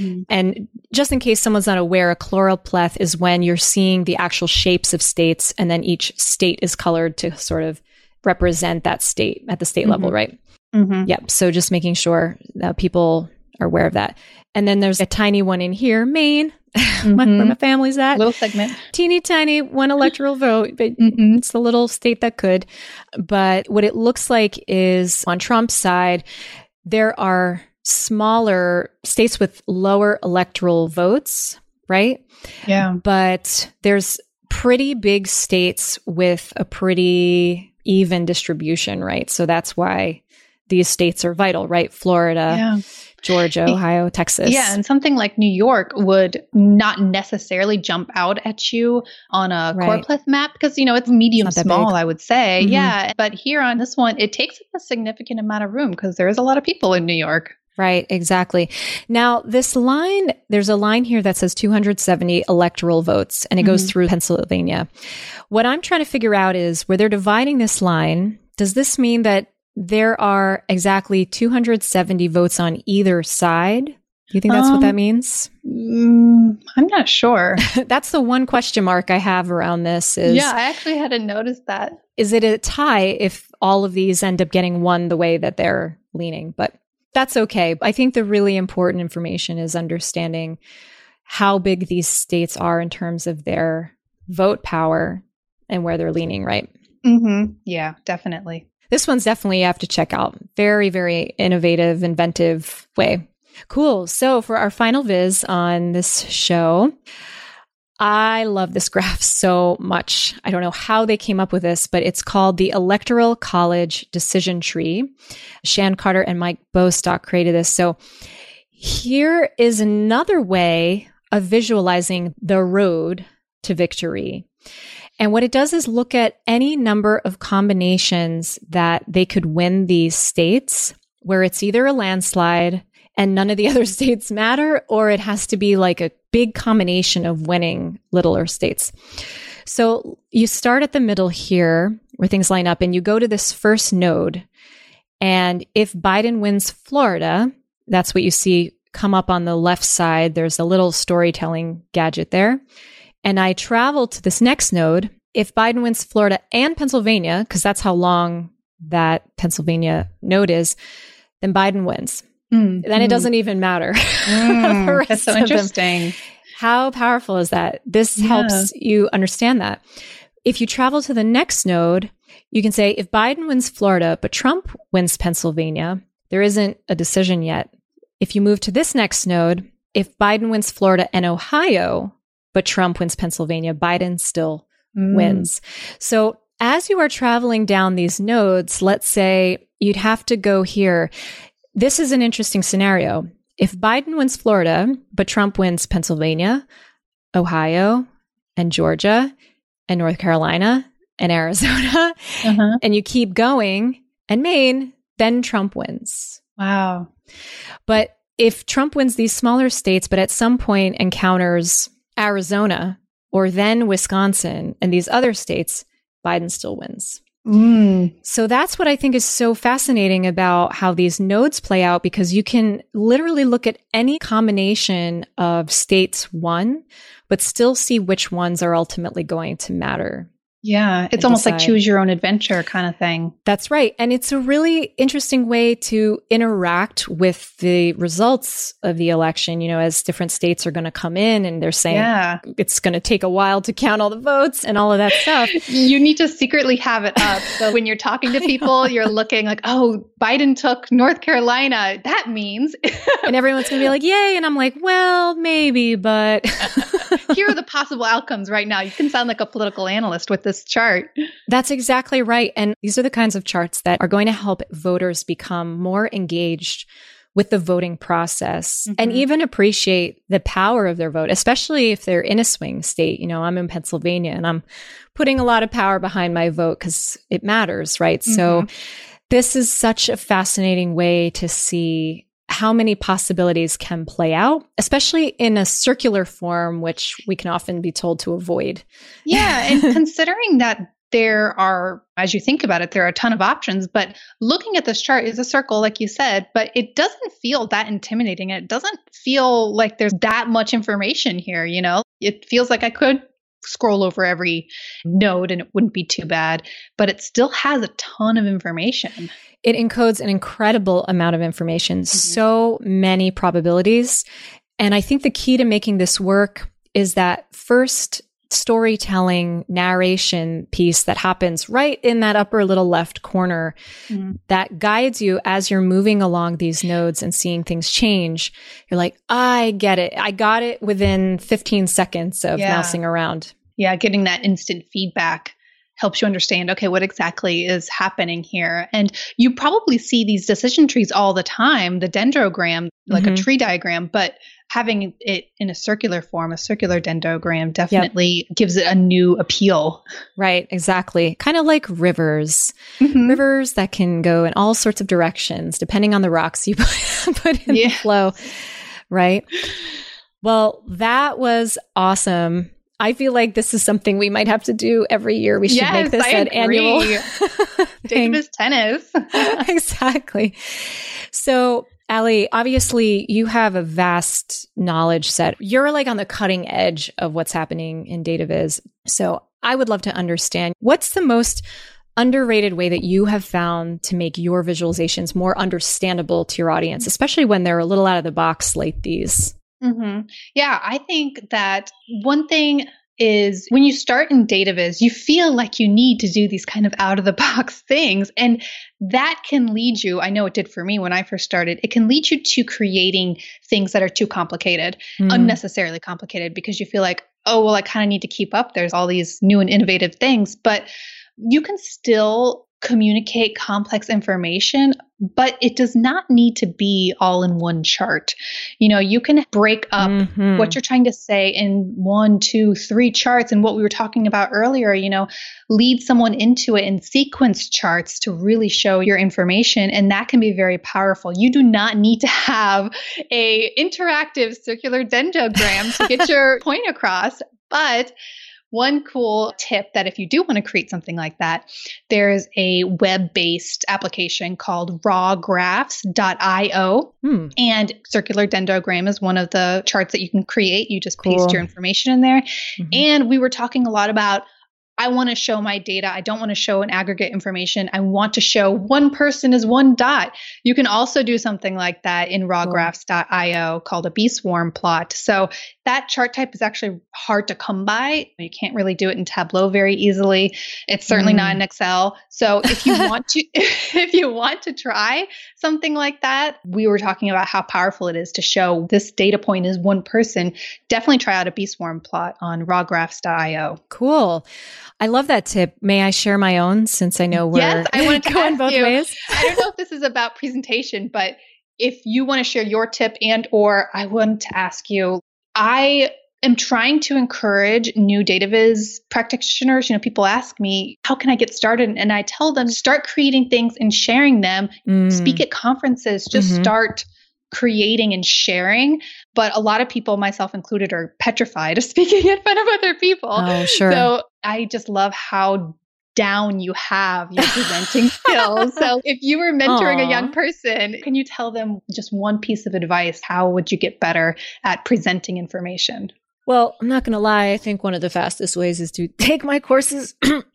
and just in case someone's not aware, a choropleth is when you're seeing the actual shapes of states, and then each state is colored to sort of represent that state at the state level, right? Yep. So just making sure that people are aware of that. And then there's a tiny one in here, Maine, where my family's at. Little segment. Teeny tiny, one electoral vote, but it's the little state that could. But what it looks like is on Trump's side, there are smaller states with lower electoral votes, right? Yeah. But there's pretty big states with a pretty even distribution, right? So that's why these states are vital, right? Florida, Georgia, Ohio, Texas. Yeah. And something like New York would not necessarily jump out at you on a choropleth map because, it's medium small, I would say. Yeah. But here on this one, it takes up a significant amount of room because there is a lot of people in New York. Right, exactly. Now, this line, there's a line here that says 270 electoral votes, and it goes through Pennsylvania. What I'm trying to figure out is where they're dividing this line, does this mean that there are exactly 270 votes on either side? Do you think that's what that means? I'm not sure. That's the one question mark I have around this is... Yeah, I actually hadn't noticed that. Is it a tie if all of these end up getting one the way that they're leaning? But that's okay. I think the really important information is understanding how big these states are in terms of their vote power and where they're leaning, right? Yeah, definitely. This one's definitely you have to check out. Very, very innovative, inventive way. Cool. So for our final viz on this show, I love this graph so much. I don't know how they came up with this, but it's called the Electoral College Decision Tree. Shan Carter and Mike Bostock created this. So here is another way of visualizing the road to victory. And what it does is look at any number of combinations that they could win these states where it's either a landslide and none of the other states matter, or it has to be like a big combination of winning littler states. So you start at the middle here where things line up and you go to this first node. And if Biden wins Florida, that's what you see come up on the left side. There's a little storytelling gadget there. And I travel to this next node. If Biden wins Florida and Pennsylvania, because that's how long that Pennsylvania node is, then Biden wins. Then it doesn't even matter. That's so interesting. How powerful is that? This helps you understand that. If you travel to the next node, you can say, if Biden wins Florida, but Trump wins Pennsylvania, there isn't a decision yet. If you move to this next node, if Biden wins Florida and Ohio, but Trump wins Pennsylvania, Biden still wins. So as you are traveling down these nodes, let's say you'd have to go here. This is an interesting scenario. If Biden wins Florida, but Trump wins Pennsylvania, Ohio, and Georgia, and North Carolina, and Arizona, and you keep going, and Maine, then Trump wins. Wow. But if Trump wins these smaller states, but at some point encounters Arizona, or then Wisconsin, and these other states, Biden still wins. So that's what I think is so fascinating about how these nodes play out, because you can literally look at any combination of states won, but still see which ones are ultimately going to matter. Yeah, it's almost like choose your own adventure kind of thing. That's right. And it's a really interesting way to interact with the results of the election, as different states are going to come in and they're saying it's going to take a while to count all the votes and all of that stuff. You need to secretly have it up. So when you're talking to people, you're looking like, oh, Biden took North Carolina. That means. And everyone's going to be like, yay. And I'm like, well, maybe, but. here are the possible outcomes right now. You can sound like a political analyst with this chart. That's exactly right. And these are the kinds of charts that are going to help voters become more engaged with the voting process and even appreciate the power of their vote, especially if they're in a swing state. You know, I'm in Pennsylvania and I'm putting a lot of power behind my vote because it matters, right? So this is such a fascinating way to see how many possibilities can play out, especially in a circular form, which we can often be told to avoid. Yeah. And considering that there are, as you think about it, there are a ton of options, but looking at this chart is a circle, like you said, but it doesn't feel that intimidating. It doesn't feel like there's that much information here. You know, it feels like I could scroll over every node and it wouldn't be too bad, but it still has a ton of information. It encodes an incredible amount of information, so many probabilities. And I think the key to making this work is that first storytelling narration piece that happens right in that upper little left corner that guides you as you're moving along these nodes and seeing things change. You're like, I get it. I got it within 15 seconds of mousing around. Yeah, getting that instant feedback helps you understand, okay, what exactly is happening here. And you probably see these decision trees all the time, the dendrogram, like a tree diagram, but having it in a circular form, a circular dendrogram definitely gives it a new appeal. Right, exactly. Kind of like rivers. Rivers that can go in all sorts of directions, depending on the rocks you put in the flow, right? Well, that was awesome. I feel like this is something we might have to do every year. We should make this an annual Davis tennis. Exactly. So, Allie, obviously you have a vast knowledge set. You're like on the cutting edge of what's happening in data viz. So I would love to understand, what's the most underrated way that you have found to make your visualizations more understandable to your audience, especially when they're a little out of the box like these? Yeah, I think that one thing is when you start in data viz, you feel like you need to do these kind of out of the box things. And that can lead you, I know it did for me when I first started, it can lead you to creating things that are too complicated, unnecessarily complicated, because you feel like, oh, well, I kind of need to keep up. There's all these new and innovative things, but you can still communicate complex information, but it does not need to be all in one chart. You know, you can break up what you're trying to say in 1, 2, 3 charts. And what we were talking about earlier, you know, lead someone into it in sequence charts to really show your information. And that can be very powerful. You do not need to have a interactive circular dendrogram to get your point across, but one cool tip that if you do want to create something like that, there's a web-based application called rawgraphs.io. And circular dendrogram is one of the charts that you can create. You just paste your information in there. And we were talking a lot about, I want to show my data. I don't want to show an aggregate information. I want to show one person is one dot. You can also do something like that in rawgraphs.io called a bee-swarm plot. So that chart type is actually hard to come by. You can't really do it in Tableau very easily. It's certainly not in Excel. So if you want to, if you want to try something like that, we were talking about how powerful it is to show this data point is one person. Definitely try out a bee-swarm plot on rawgraphs.io. Cool. I love that tip. May I share my own, since I know we're I going both ways? I don't know if this is about presentation, but if you want to share your tip and or I want to ask you, I am trying to encourage new data viz practitioners. You know, people ask me, how can I get started? And I tell them, start creating things and sharing them. Speak at conferences, just start creating and sharing. But a lot of people, myself included, are petrified of speaking in front of other people. Oh, sure. So I just love how down you have your presenting skills. So if you were mentoring a young person, can you tell them just one piece of advice? How would you get better at presenting information? Well, I'm not going to lie. I think one of the fastest ways is to take my courses,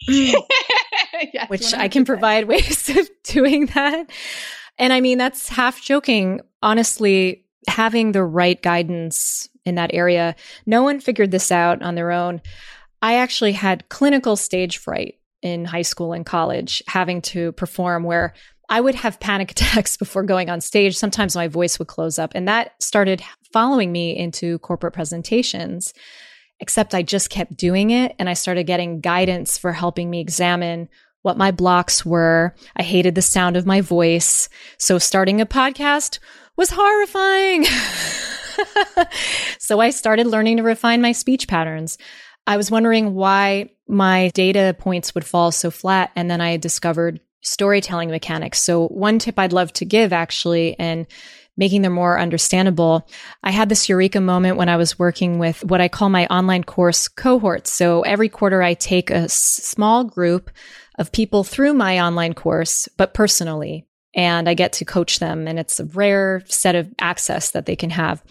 Yes, which 100%. I can provide ways of doing that. And I mean, that's half joking. Honestly, having the right guidance in that area, no one figured this out on their own. I actually had clinical stage fright in high school and college, having to perform where I would have panic attacks before going on stage. Sometimes my voice would close up, and that started following me into corporate presentations. except I just kept doing it. And I started getting guidance for helping me examine what my blocks were. I hated the sound of my voice. So starting a podcast was horrifying. So I started learning to refine my speech patterns. I was wondering why my data points would fall so flat. And then I discovered storytelling mechanics. So one tip I'd love to give actually, and making them more understandable. I had this eureka moment when I was working with what I call my online course cohorts. So every quarter I take a small group of people through my online course, but personally, and I get to coach them. And it's a rare set of access that they can have.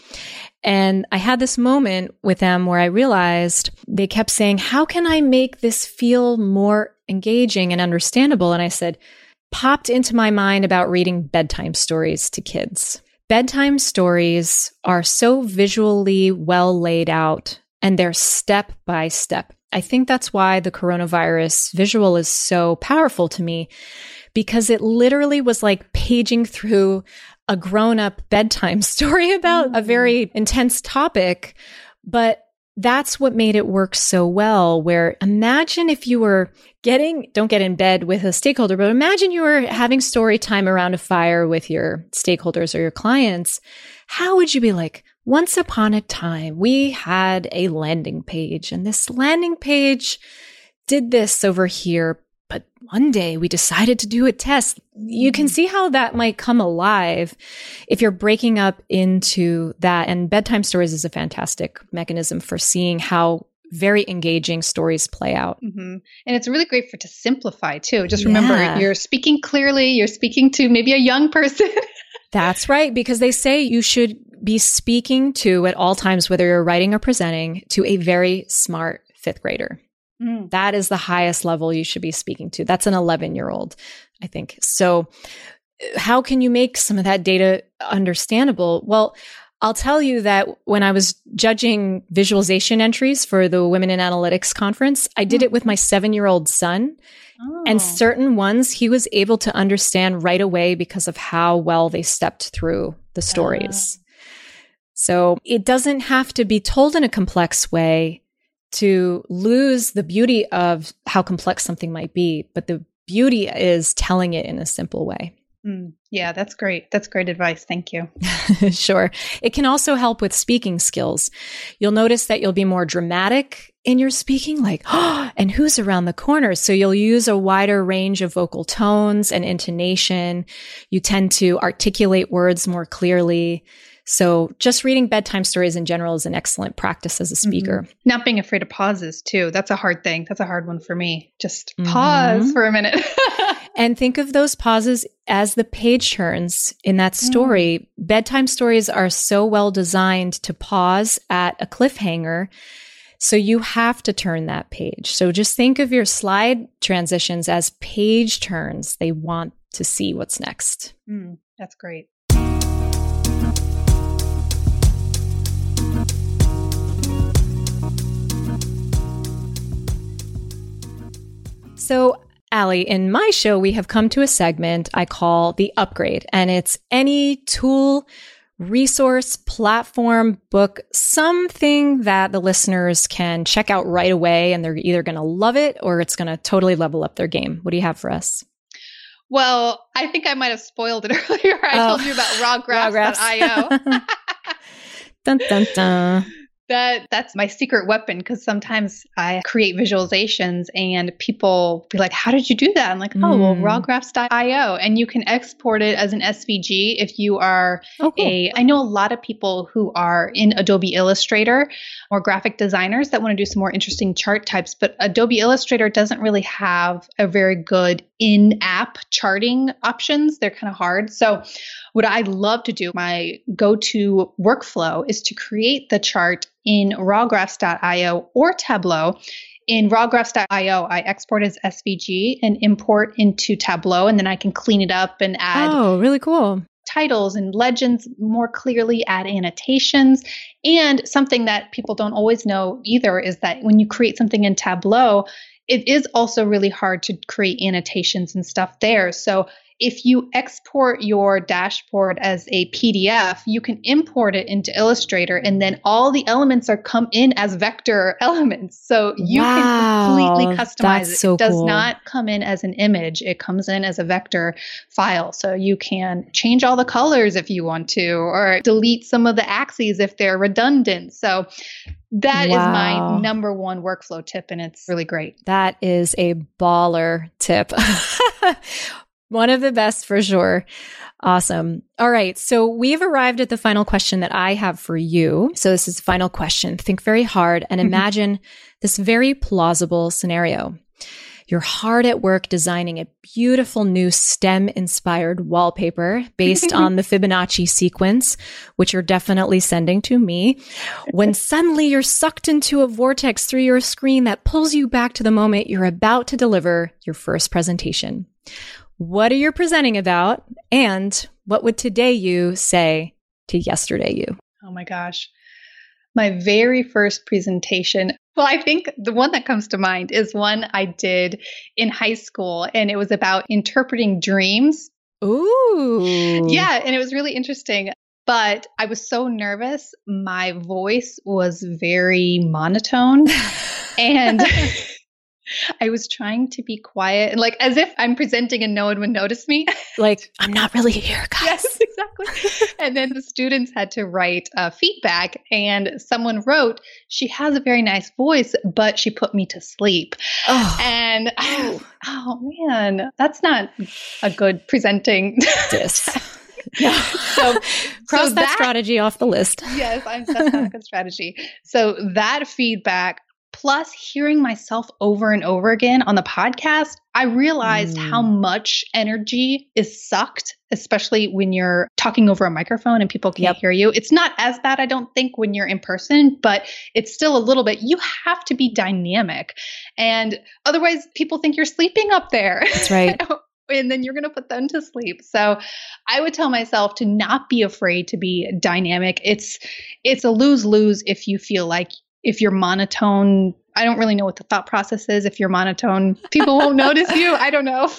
And I had this moment with them where I realized they kept saying, how can I make this feel more engaging and understandable? And I said, popped into my mind about reading bedtime stories to kids. Bedtime stories are so visually well laid out and they're step by step. I think that's why the coronavirus visual is so powerful to me, because it literally was like paging through a grown-up bedtime story about a very intense topic. But that's what made it work so well, where imagine if you were don't get in bed with a stakeholder, but imagine you were having story time around a fire with your stakeholders or your clients. How would you be like, once upon a time, we had a landing page and this landing page did this over here, but one day we decided to do a test. You can see how that might come alive if you're breaking up into that. And bedtime stories is a fantastic mechanism for seeing how very engaging stories play out. Mm-hmm. And it's really great to simplify too. Just remember, you're speaking clearly, you're speaking to maybe a young person. That's right, because they say you should be speaking to, at all times, whether you're writing or presenting, to a very smart fifth grader. That is the highest level you should be speaking to. That's an 11-year-old, I think. So how can you make some of that data understandable? Well, I'll tell you that when I was judging visualization entries for the Women in Analytics conference, I did it with my 7-year-old son. And certain ones he was able to understand right away because of how well they stepped through the stories. So it doesn't have to be told in a complex way to lose the beauty of how complex something might be, but the beauty is telling it in a simple way. Yeah, that's great. That's great advice. Thank you. Sure. It can also help with speaking skills. You'll notice that you'll be more dramatic in your speaking, like, oh, and who's around the corner? So you'll use a wider range of vocal tones and intonation. You tend to articulate words more clearly. So just reading bedtime stories in general is an excellent practice as a speaker. Not being afraid of pauses too. That's a hard thing. That's a hard one for me. Just pause for a minute. And think of those pauses as the page turns in that story. Bedtime stories are so well designed to pause at a cliffhanger. So you have to turn that page. So just think of your slide transitions as page turns. They want to see what's next. That's great. So, Allie, in my show, we have come to a segment I call the upgrade, and it's any tool, resource, platform, book, something that the listeners can check out right away, and they're either going to love it or it's going to totally level up their game. What do you have for us? Well, I think I might have spoiled it earlier. I told you about rawgraphs.io. Dun, dun, dun. That's my secret weapon, because sometimes I create visualizations and people be like, how did you do that? I'm like, rawgraphs.io. And you can export it as an SVG if you are I know a lot of people who are in Adobe Illustrator or graphic designers that want to do some more interesting chart types, but Adobe Illustrator doesn't really have a very good in-app charting options. They're kind of hard. So what I love to do, my go-to workflow, is to create the chart in rawgraphs.io or Tableau. In rawgraphs.io, I export as SVG and import into Tableau, and then I can clean it up and add really cool titles and legends more clearly, add annotations. And something that people don't always know either is that when you create something in Tableau, it is also really hard to create annotations and stuff there. So if you export your dashboard as a PDF, you can import it into Illustrator, and then all the elements come in as vector elements. So you can completely customize it. So it does cool. not come in as an image. It comes in as a vector file. So you can change all the colors if you want to, or delete some of the axes if they're redundant. So that is my number one workflow tip, and it's really great. That is a baller tip. One of the best for sure. Awesome. All right. So we've arrived at the final question that I have for you. So this is the final question. Think very hard and imagine this very plausible scenario. You're hard at work designing a beautiful new STEM-inspired wallpaper based on the Fibonacci sequence, which you're definitely sending to me, when suddenly you're sucked into a vortex through your screen that pulls you back to the moment you're about to deliver your first presentation. What are you presenting about? And what would today you say to yesterday you? Oh my gosh. My very first presentation. Well, I think the one that comes to mind is one I did in high school, and it was about interpreting dreams. Ooh. Yeah, and it was really interesting. But I was so nervous. My voice was very monotone. And I was trying to be quiet and as if I'm presenting and no one would notice me. I'm not really here, guys. Yes, exactly. And then the students had to write feedback, and someone wrote, "She has a very nice voice, but she put me to sleep." Oh. And oh man, that's not a good presenting. No. So cross that strategy off the list. Yes, that's not a good strategy. So that feedback, plus hearing myself over and over again on the podcast, I realized how much energy is sucked, especially when you're talking over a microphone and people can't hear you. It's not as bad, I don't think, when you're in person, but it's still a little bit. You have to be dynamic. And otherwise, people think you're sleeping up there. That's right. And then you're going to put them to sleep. So I would tell myself to not be afraid to be dynamic. It's a lose-lose if you feel like if you're monotone. I don't really know what the thought process is. If you're monotone, people won't notice you. I don't know.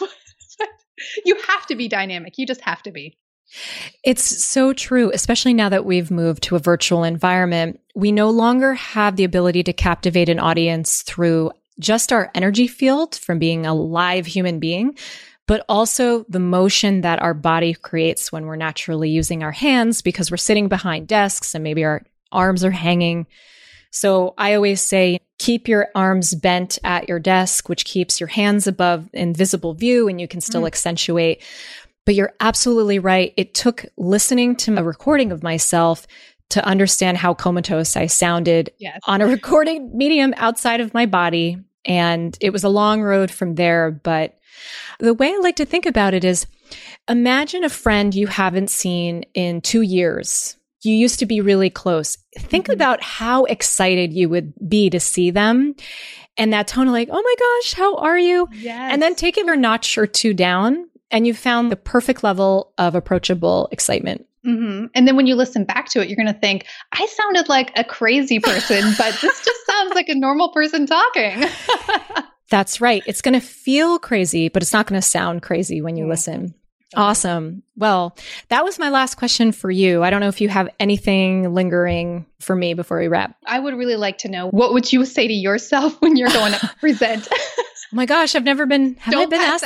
You have to be dynamic. You just have to be. It's so true, especially now that we've moved to a virtual environment. We no longer have the ability to captivate an audience through just our energy field from being a live human being, but also the motion that our body creates when we're naturally using our hands because we're sitting behind desks and maybe our arms are hanging. So I always say, keep your arms bent at your desk, which keeps your hands above invisible view and you can still accentuate. But you're absolutely right. It took listening to a recording of myself to understand how comatose I sounded on a recording medium outside of my body. And it was a long road from there. But the way I like to think about it is, imagine a friend you haven't seen in 2 years. You used to be really close. Think about how excited you would be to see them. And that tone of oh my gosh, how are you? Yes. And then take it a notch or two down, and you found the perfect level of approachable excitement. Mm-hmm. And then when you listen back to it, you're going to think, I sounded like a crazy person, but this just sounds like a normal person talking. That's right. It's going to feel crazy, but it's not going to sound crazy when you listen. Awesome. Well, that was my last question for you. I don't know if you have anything lingering for me before we wrap. I would really like to know, what would you say to yourself when you're going to present? Oh my gosh, I've never been, have I been asked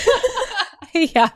this? Yeah.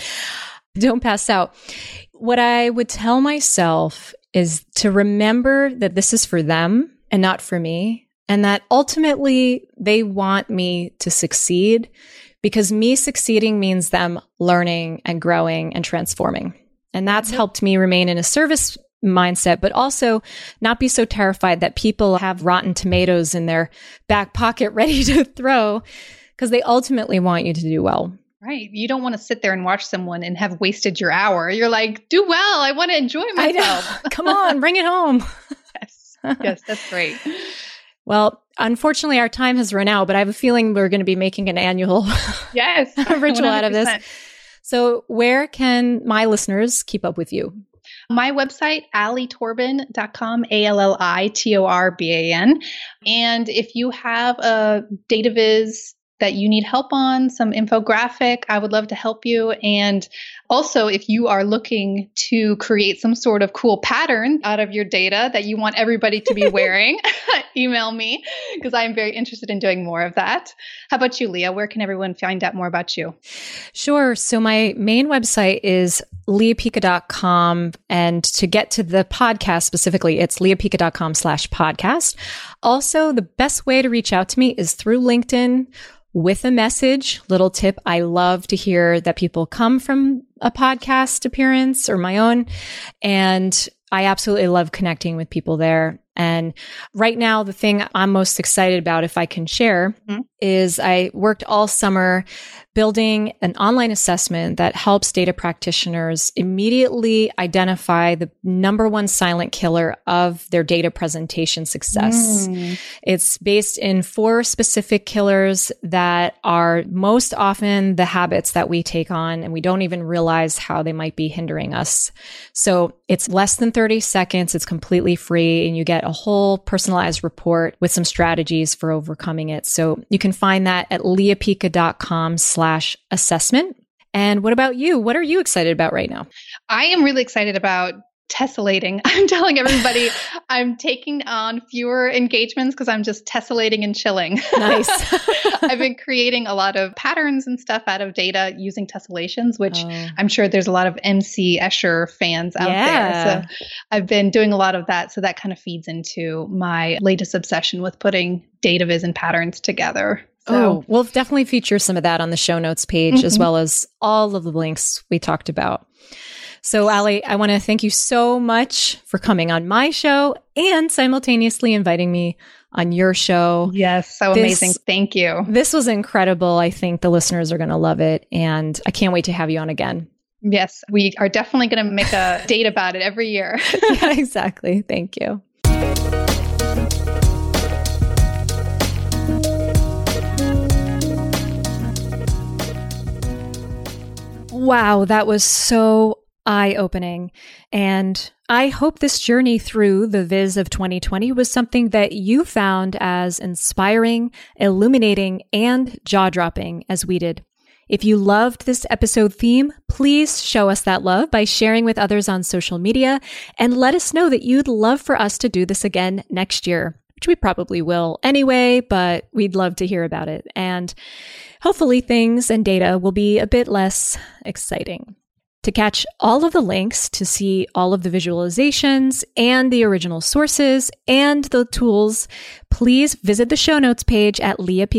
Don't pass out. What I would tell myself is to remember that this is for them and not for me. And that ultimately they want me to succeed, because me succeeding means them learning and growing and transforming. And that's helped me remain in a service mindset, but also not be so terrified that people have rotten tomatoes in their back pocket ready to throw, because they ultimately want you to do well. Right. You don't want to sit there and watch someone and have wasted your hour. You're like, do well. I want to enjoy myself. Come on, bring it home. Yes, that's great. Well, unfortunately, our time has run out, but I have a feeling we're going to be making an annual ritual out of this. So where can my listeners keep up with you? My website, allitorban.com, ALLITORBAN. And if you have a data viz that you need help on, some infographic, I would love to help you. And also, if you are looking to create some sort of cool pattern out of your data that you want everybody to be wearing, email me because I'm very interested in doing more of that. How about you, Leah? Where can everyone find out more about you? Sure. So my main website is leahpica.com. And to get to the podcast specifically, it's leahpica.com/podcast. Also, the best way to reach out to me is through LinkedIn with a message. Little tip. I love to hear that people come from a podcast appearance or my own. And I absolutely love connecting with people there. And right now, the thing I'm most excited about, if I can share, is I worked all summer building an online assessment that helps data practitioners immediately identify the number one silent killer of their data presentation success. It's based in 4 specific killers that are most often the habits that we take on, and we don't even realize how they might be hindering us. So it's less than 30 seconds. It's completely free, and you get a whole personalized report with some strategies for overcoming it. So you can find that at leahpica.com/assessment. And what about you? What are you excited about right now? I am really excited about tessellating. I'm telling everybody I'm taking on fewer engagements because I'm just tessellating and chilling. Nice. I've been creating a lot of patterns and stuff out of data using tessellations, which I'm sure there's a lot of MC Escher fans out there. So I've been doing a lot of that. So that kind of feeds into my latest obsession with putting data viz and patterns together. So we'll definitely feature some of that on the show notes page, as well as all of the links we talked about. So Ali, I want to thank you so much for coming on my show and simultaneously inviting me on your show. Yes, so amazing. Thank you. This was incredible. I think the listeners are going to love it. And I can't wait to have you on again. Yes, we are definitely going to make a date about it every year. Yeah, exactly. Thank you. Wow, that was so eye-opening. And I hope this journey through the Viz of 2020 was something that you found as inspiring, illuminating, and jaw-dropping as we did. If you loved this episode theme, please show us that love by sharing with others on social media and let us know that you'd love for us to do this again next year, which we probably will anyway, but we'd love to hear about it. And hopefully things and data will be a bit less exciting. To catch all of the links to see all of the visualizations and the original sources and the tools, please visit the show notes page at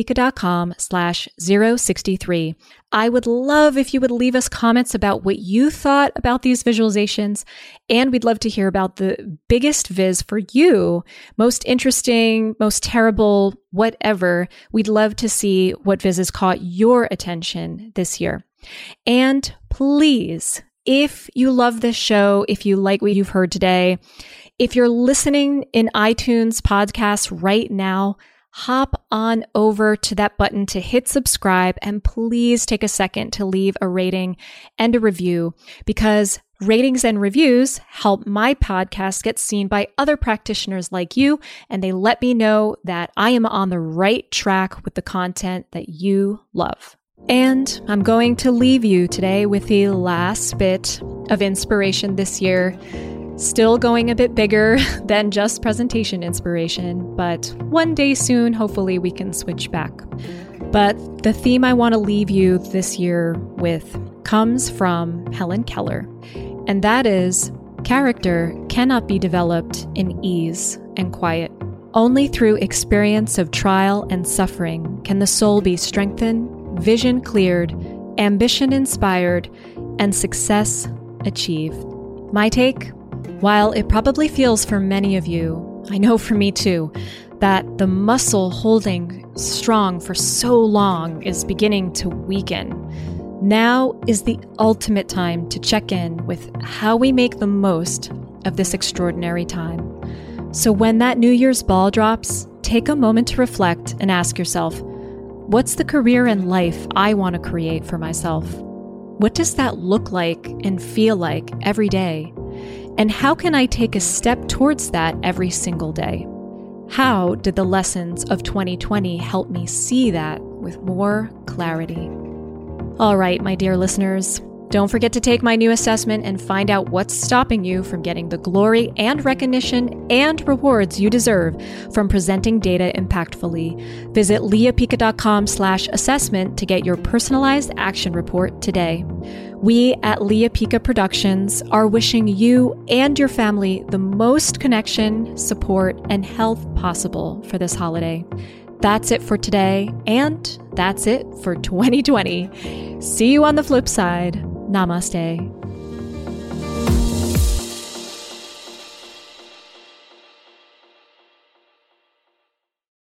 leahpica.com/063. I would love if you would leave us comments about what you thought about these visualizations, and we'd love to hear about the biggest viz for you, most interesting, most terrible, whatever. We'd love to see what viz caught your attention this year. And please, if you love this show, if you like what you've heard today, if you're listening in iTunes podcasts right now, hop on over to that button to hit subscribe and please take a second to leave a rating and a review, because ratings and reviews help my podcast get seen by other practitioners like you, and they let me know that I am on the right track with the content that you love. And I'm going to leave you today with the last bit of inspiration this year. Still going a bit bigger than just presentation inspiration, but one day soon, hopefully we can switch back. But the theme I want to leave you this year with comes from Helen Keller, and that is, character cannot be developed in ease and quiet. Only through experience of trial and suffering can the soul be strengthened, vision cleared, ambition inspired, and success achieved. My take? While it probably feels for many of you, I know for me too, that the muscle holding strong for so long is beginning to weaken, now is the ultimate time to check in with how we make the most of this extraordinary time. So when that New Year's ball drops, take a moment to reflect and ask yourself, what's the career and life I want to create for myself? What does that look like and feel like every day? And how can I take a step towards that every single day? How did the lessons of 2020 help me see that with more clarity? All right, my dear listeners, don't forget to take my new assessment and find out what's stopping you from getting the glory and recognition and rewards you deserve from presenting data impactfully. Visit leahpica.com/assessment to get your personalized action report today. We at Leah Pica Productions are wishing you and your family the most connection, support, and health possible for this holiday. That's it for today, and that's it for 2020. See you on the flip side. Namaste.